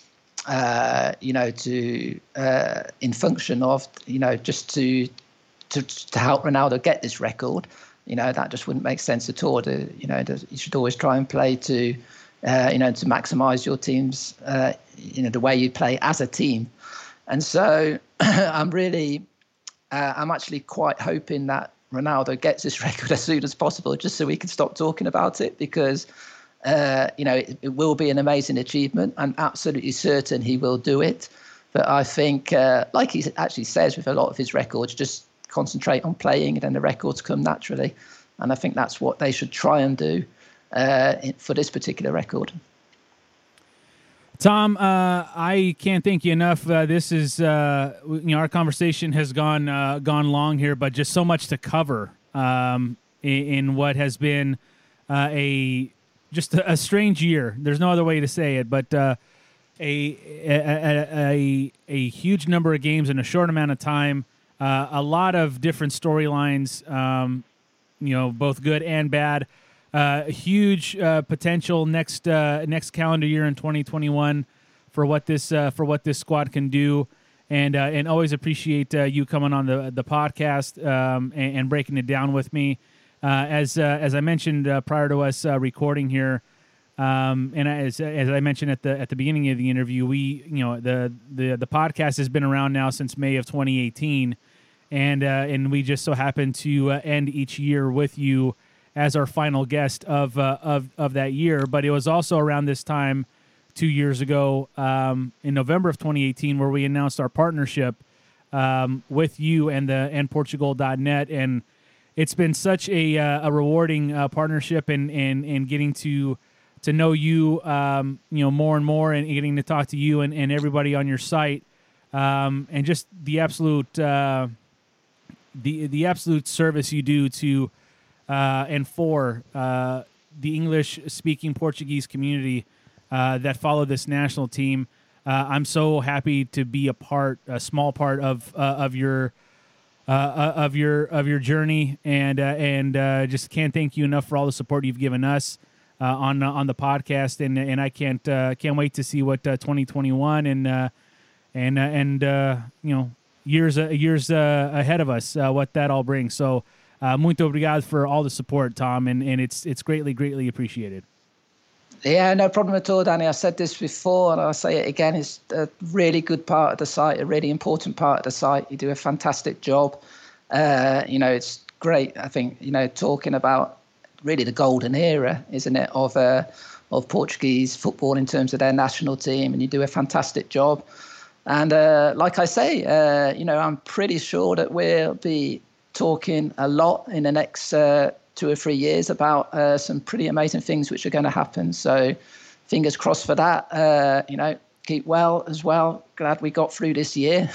uh, you know, to uh, in function of, you know, just to, to to help Ronaldo get this record. You know, that just wouldn't make sense at all. To, you know, to, you should always try and play to, uh, you know, to maximise your team's, uh, you know, the way you play as a team. And so I'm really, uh, I'm actually quite hoping that Ronaldo gets this record as soon as possible, just so we can stop talking about it, because, uh, you know, it, it will be an amazing achievement. I'm absolutely certain he will do it. But I think, uh, like he actually says with a lot of his records, just concentrate on playing and then the records come naturally. And I think that's what they should try and do uh, for this particular record. Tom, uh, I can't thank you enough. Uh, this is, uh, you know, our conversation has gone uh, gone long here, but just so much to cover um, in, in what has been uh, a just a, a strange year. There's no other way to say it, but uh, a, a a a huge number of games in a short amount of time. Uh, a lot of different storylines, um, you know, both good and bad. Uh, huge uh, potential next uh, next calendar year in twenty twenty-one for what this uh, for what this squad can do, and uh, and always appreciate uh, you coming on the the podcast um, and, and breaking it down with me. Uh, as uh, as I mentioned uh, prior to us uh, recording here, um, and as as I mentioned at the at the beginning of the interview, we you know the the the podcast has been around now since May of twenty eighteen, and uh, and we just so happen to uh, end each year with you as our final guest of uh, of of that year. But it was also around this time two years ago, um, in November of twenty eighteen, where we announced our partnership um, with you and the and Portugal dot net, and it's been such a uh, a rewarding uh, partnership, and and and getting to to know you, um, you know, more and more, and getting to talk to you and, and everybody on your site, um, and just the absolute uh, the the absolute service you do to. Uh, and for uh, the English-speaking Portuguese community uh, that follow this national team, uh, I'm so happy to be a part, a small part of uh, of your uh, of your of your journey, and uh, and uh, just can't thank you enough for all the support you've given us uh, on uh, on the podcast, and and I can't uh, can't wait to see what uh, twenty twenty-one and uh, and uh, and uh, you know years uh, years uh, ahead of us, uh, what that all brings. So. Uh, muito obrigado for all the support, Tom, and, and it's it's greatly, greatly appreciated. Yeah, no problem at all, Danny. I said this before and I'll say it again. It's a really good part of the site, a really important part of the site. You do a fantastic job. Uh, you know, it's great, I think, you know, talking about really the golden era, isn't it, of uh, of Portuguese football in terms of their national team. And you do a fantastic job. And uh, like I say, uh, you know, I'm pretty sure that we'll be talking a lot in the next uh, two or three years about uh, some pretty amazing things which are going to happen. So fingers crossed for that. Uh, you know, keep well as well. Glad we got through this year.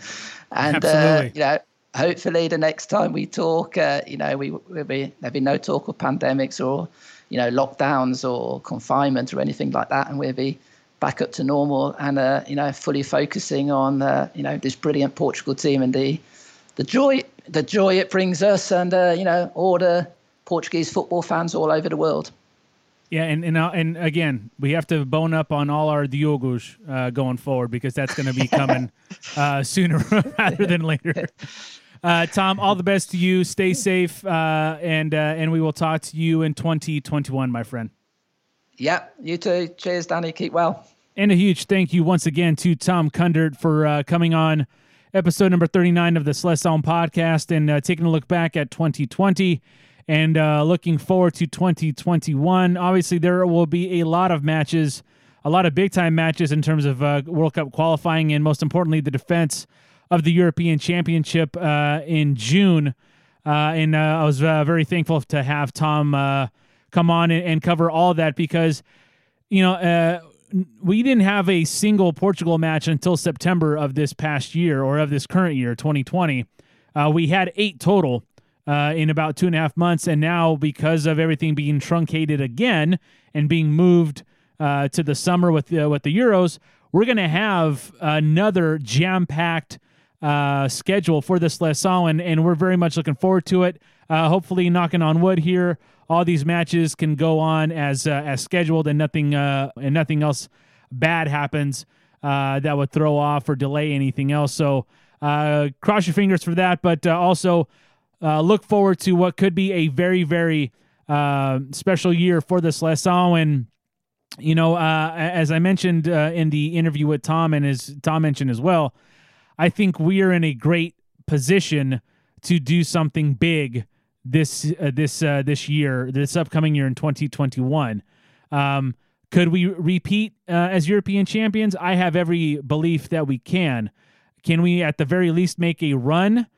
And, uh, you know, hopefully the next time we talk, uh, you know, we will be, there'll be no talk of pandemics or, you know, lockdowns or confinement or anything like that. And we'll be back up to normal and, uh, you know, fully focusing on, uh, you know, this brilliant Portugal team and the, the joy, the joy it brings us and, uh, you know, all the Portuguese football fans all over the world. Yeah, and and, uh, and again, we have to bone up on all our Diogos uh, going forward because that's going to be coming uh, sooner rather than later. Uh, Tom, all the best to you. Stay safe, uh, and uh, and we will talk to you in twenty twenty-one, my friend. Yeah, you too. Cheers, Danny. Keep well. And a huge thank you once again to Tom Kundert for uh, coming on episode number thirty-nine of the Slesson podcast and uh, taking a look back at twenty twenty. And uh, looking forward to twenty twenty-one. Obviously, there will be a lot of matches, a lot of big-time matches in terms of uh, World Cup qualifying, and most importantly, the defense of the European Championship uh, in June. Uh, and uh, I was uh, very thankful to have Tom uh, come on and, and cover all of that because, you know, uh, we didn't have a single Portugal match until September of this past year or of this current year, twenty twenty. Uh, we had eight total. Uh, in about two and a half months. And now because of everything being truncated again and being moved uh, to the summer with the, with the Euros, we're going to have another jam-packed uh, schedule for this Slesson, and, and we're very much looking forward to it. Uh, hopefully, knocking on wood here, all these matches can go on as uh, as scheduled and nothing uh, and nothing else bad happens uh, that would throw off or delay anything else. So uh, cross your fingers for that, but uh, also Uh, look forward to what could be a very, very uh, special year for the Slesson. And, you know, uh, as I mentioned uh, in the interview with Tom, and as Tom mentioned as well, I think we are in a great position to do something big this uh, this uh, this year, this upcoming year in twenty twenty-one. Um, could we repeat uh, as European champions? I have every belief that we can. Can we, at the very least, make a run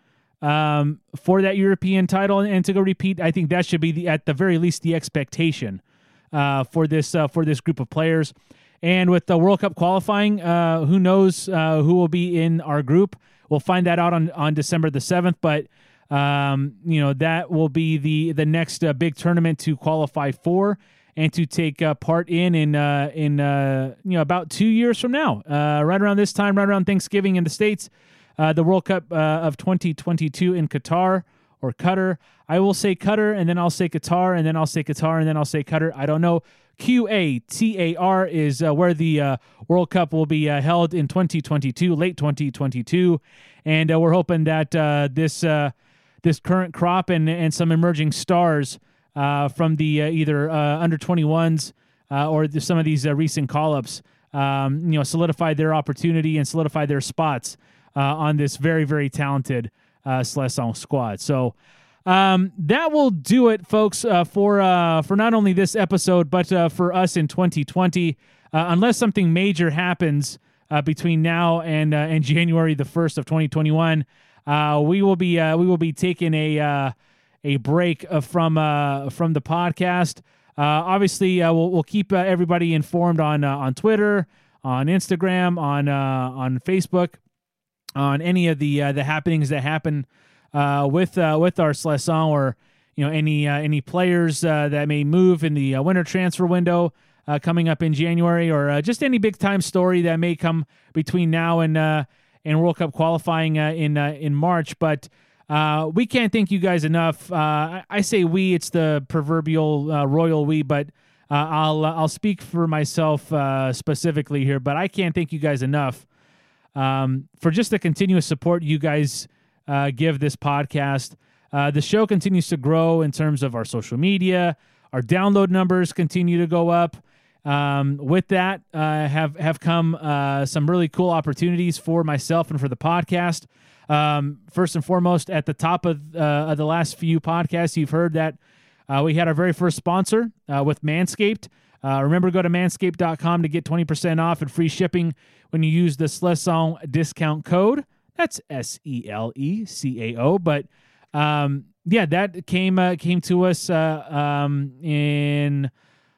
um, for that European title and to go repeat? I think that should be the, at the very least, the expectation uh, for this uh, for this group of players. And with the World Cup qualifying, uh, who knows uh, who will be in our group? We'll find that out on, on December the seventh. But um, you know, that will be the the next uh, big tournament to qualify for and to take uh, part in in uh, in uh, you know, about two years from now, uh, right around this time, right around Thanksgiving in the States. Uh, the World Cup uh, of twenty twenty-two in Qatar or Qatar. I will say Qatar, and then I'll say Qatar, and then I'll say Qatar, and then I'll say Qatar. I don't know. Q A T A R is uh, where the uh, World Cup will be uh, held in twenty twenty-two, late twenty twenty-two, and uh, we're hoping that uh, this uh, this current crop and and some emerging stars uh, from the uh, either uh, under twenty-ones uh, or the, some of these uh, recent call-ups, um, you know, solidify their opportunity and solidify their spots Uh, on this very, very talented uh, Slesson squad. So um, that will do it, folks, uh, for uh, for not only this episode, but uh, for us in twenty twenty. Uh, unless something major happens uh, between now and uh, and January the first of twenty twenty-one, uh, we will be uh, we will be taking a uh, a break uh, from uh, from the podcast. Uh, obviously, uh, we'll we'll keep uh, everybody informed on uh, on Twitter, on Instagram, on uh, on Facebook, on any of the uh, the happenings that happen uh, with uh, with our Slesson, or you know, any uh, any players uh, that may move in the uh, winter transfer window uh, coming up in January, or uh, just any big time story that may come between now and uh, and World Cup qualifying uh, in uh, in March. But uh, we can't thank you guys enough. Uh, I, I say we; it's the proverbial uh, royal we, but uh, I'll I'll speak for myself uh, specifically here. But I can't thank you guys enough Um, for just the continuous support you guys uh, give this podcast. Uh, the show continues to grow in terms of our social media. Our download numbers continue to go up. Um, with that, uh, have have come uh, some really cool opportunities for myself and for the podcast. Um, first and foremost, at the top of, uh, of the last few podcasts, you've heard that uh, we had our very first sponsor uh, with Manscaped. Uh, remember, go to manscaped dot com to get twenty percent off and free shipping when you use the Slesong discount code. That's S E L E C A O. But um, yeah, that came uh, came to us uh, um, in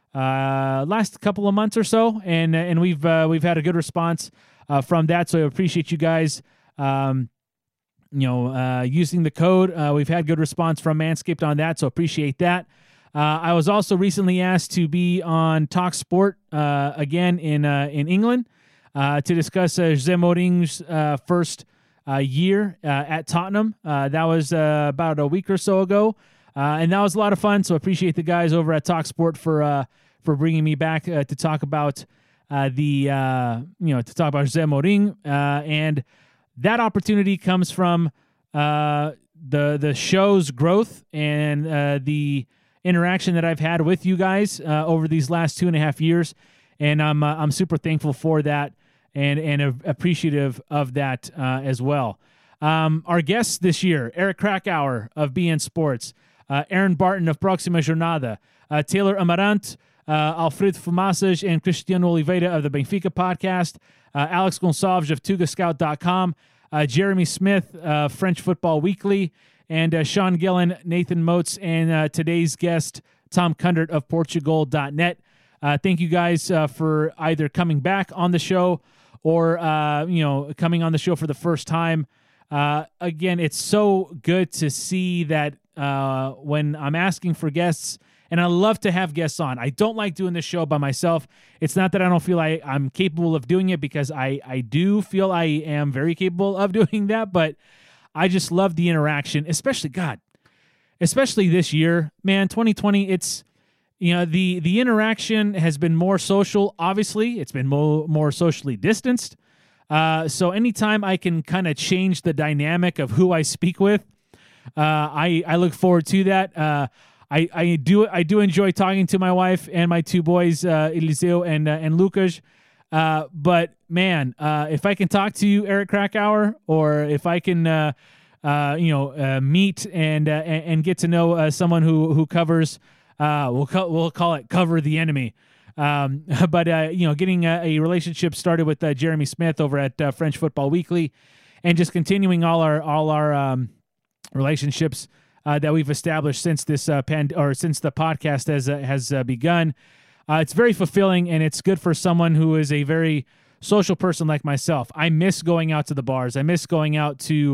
uh, last couple of months or so, and and we've uh, we've had a good response uh, from that. So I appreciate you guys. Um, you know, uh, using the code. Uh, we've had good response from Manscaped on that, so appreciate that. Uh, I was also recently asked to be on Talk Sport uh, again in uh, in England uh, to discuss uh, Jose Mourinho's uh, first uh, year uh, at Tottenham. Uh, that was uh, about a week or so ago, uh, and that was a lot of fun. So appreciate the guys over at Talk Sport for uh, for bringing me back uh, to talk about uh, the uh, you know to talk about Jose Mourinho uh, and. That opportunity comes from uh, the the show's growth and uh, the interaction that I've had with you guys uh, over these last two and a half years, and I'm uh, I'm super thankful for that and and uh, appreciative of that uh, as well. Um, our guests this year: Eric Krakauer of B N Sports, uh, Aaron Barton of Proxima Jornada, uh, Taylor Amarant, uh, Alfredo Fumaças, and Cristiano Oliveira of the Benfica podcast. Uh, Alex Gonçalves of Tuga Scout dot com, uh, Jeremy Smith, uh, French Football Weekly, and uh, Sean Gillen, Nathan Moats, and uh, today's guest, Tom Kundert of Portugal dot net. Uh, thank you guys uh, for either coming back on the show or uh, you know coming on the show for the first time. Uh, again, it's so good to see that uh, when I'm asking for guests, and I love to have guests on. I don't like doing this show by myself. It's not that I don't feel I, I'm capable of doing it, because I, I do feel I am very capable of doing that, but I just love the interaction, especially, God, especially this year, man, twenty twenty, it's, you know, the, the interaction has been more social. Obviously, it's been more, more socially distanced. Uh, so anytime I can kind of change the dynamic of who I speak with, uh, I, I look forward to that. Uh, I, I do I do enjoy talking to my wife and my two boys, uh, Eliseo and uh, and Lucas. Uh, but man, uh, if I can talk to you, Eric Krakauer, or if I can, uh, uh, you know, uh, meet and, uh, and and get to know uh, someone who who covers, uh, we'll co- we'll call it cover the enemy. Um, but uh, you know, getting a, a relationship started with uh, Jeremy Smith over at uh, French Football Weekly, and just continuing all our all our um, relationships. Uh, that we've established since this uh, pand- or since the podcast has uh, has uh, begun. Uh, it's very fulfilling, and it's good for someone who is a very social person like myself. I miss going out to the bars. I miss going out to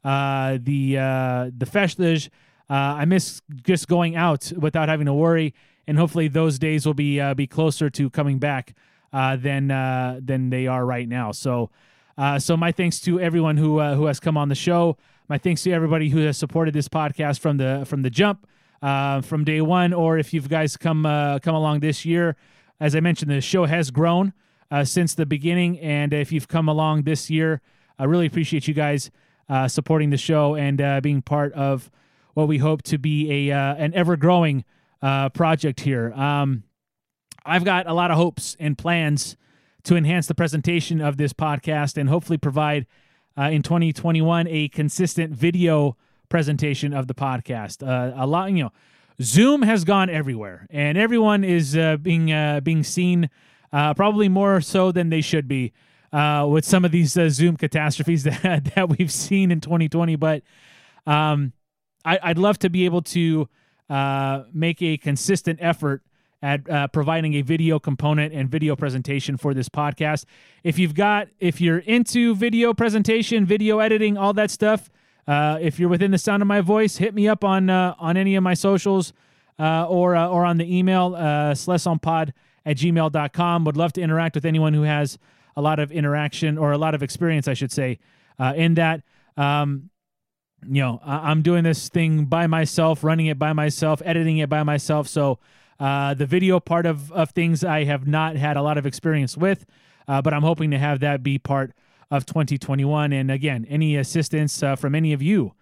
uh, the uh, the festas. Uh, I miss just going out without having to worry. And hopefully, those days will be uh, be closer to coming back uh, than uh, than they are right now. So, uh, so my thanks to everyone who uh, who has come on the show. My thanks to everybody who has supported this podcast from the from the jump, uh, from day one, or if you guys come uh, come along this year. As I mentioned, the show has grown uh, since the beginning, and if you've come along this year, I really appreciate you guys uh, supporting the show and uh, being part of what we hope to be a uh, an ever-growing uh, project here. Um, I've got a lot of hopes and plans to enhance the presentation of this podcast and hopefully provide Uh, in twenty twenty-one, a consistent video presentation of the podcast. Uh, a lot, you know, Zoom has gone everywhere, and everyone is uh, being uh, being seen uh, probably more so than they should be uh, with some of these uh, Zoom catastrophes that that we've seen in twenty twenty. But um, I, I'd love to be able to uh, make a consistent effort at uh, providing a video component and video presentation for this podcast. If you've got, if you're into video presentation, video editing, all that stuff, uh, if you're within the sound of my voice, hit me up on uh, on any of my socials uh, or uh, or on the email, uh, slesonpod at gmail dot com. Would love to interact with anyone who has a lot of interaction or a lot of experience, I should say, uh, in that. Um, you know, I- I'm doing this thing by myself, running it by myself, editing it by myself, so Uh, the video part of, of things I have not had a lot of experience with, uh, but I'm hoping to have that be part of twenty twenty-one. And again, any assistance uh, from any of you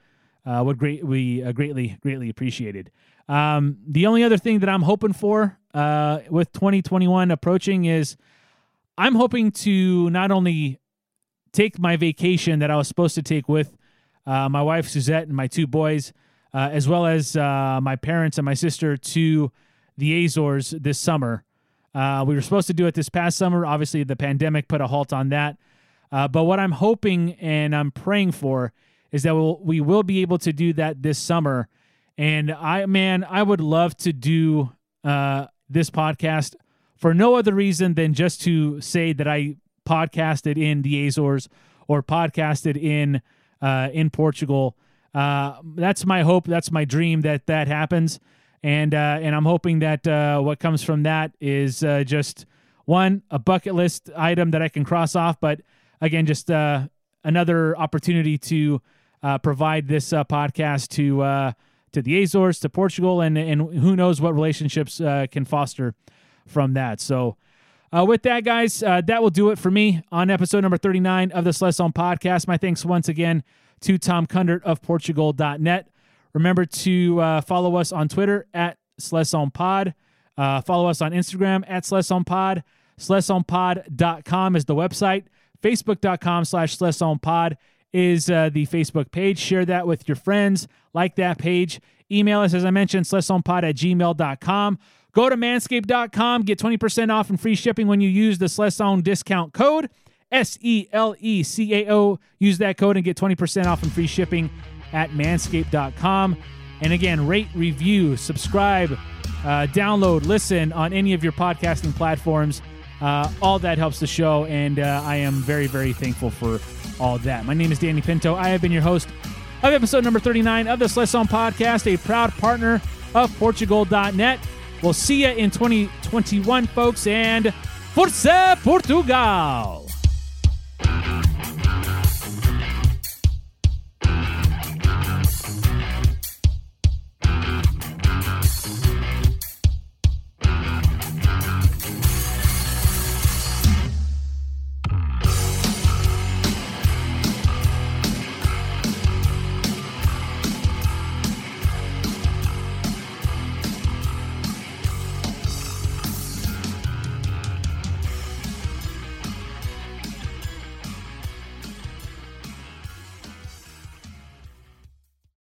uh, would great we uh, greatly greatly appreciated. Um, the only other thing that I'm hoping for uh, with twenty twenty-one approaching is I'm hoping to not only take my vacation that I was supposed to take with uh, my wife Suzette and my two boys, uh, as well as uh, my parents and my sister, to the Azores this summer. Uh, we were supposed to do it this past summer. Obviously, the pandemic put a halt on that. Uh, but what I'm hoping and I'm praying for is that we'll, we will be able to do that this summer. And I, man, I would love to do uh, this podcast for no other reason than just to say that I podcasted in the Azores or podcasted in uh, in Portugal. Uh, that's my hope. That's my dream that that happens. And uh, and I'm hoping that uh, what comes from that is uh, just one, a bucket list item that I can cross off. But again, just uh, another opportunity to uh, provide this uh, podcast to uh, to the Azores, to Portugal, and and who knows what relationships uh, can foster from that. So uh, with that, guys, uh, that will do it for me on episode number thirty-nine of the Sledstone Podcast. My thanks once again to Tom Kundert of Portugal dot net. Remember to uh, follow us on Twitter at SledstonePod. Uh, follow us on Instagram at SledstonePod. SledstonePod dot com is the website. Facebook dot com slash SledstonePod is uh, the Facebook page. Share that with your friends. Like that page. Email us, as I mentioned, SledstonePod at gmail dot com. Go to manscaped dot com. Get twenty percent off and free shipping when you use the Sledstone discount code, S E L E C A O. Use that code and get twenty percent off and free shipping at manscaped dot com. And again, rate, review, subscribe, uh, download, listen on any of your podcasting platforms. Uh, all that helps the show, and uh, I am very, very thankful for all that. My name is Danny Pinto. I have been your host of episode number thirty-nine of the Sledstone Podcast, a proud partner of Portugal dot net. We'll see you in twenty twenty-one, folks, and Força Portugal!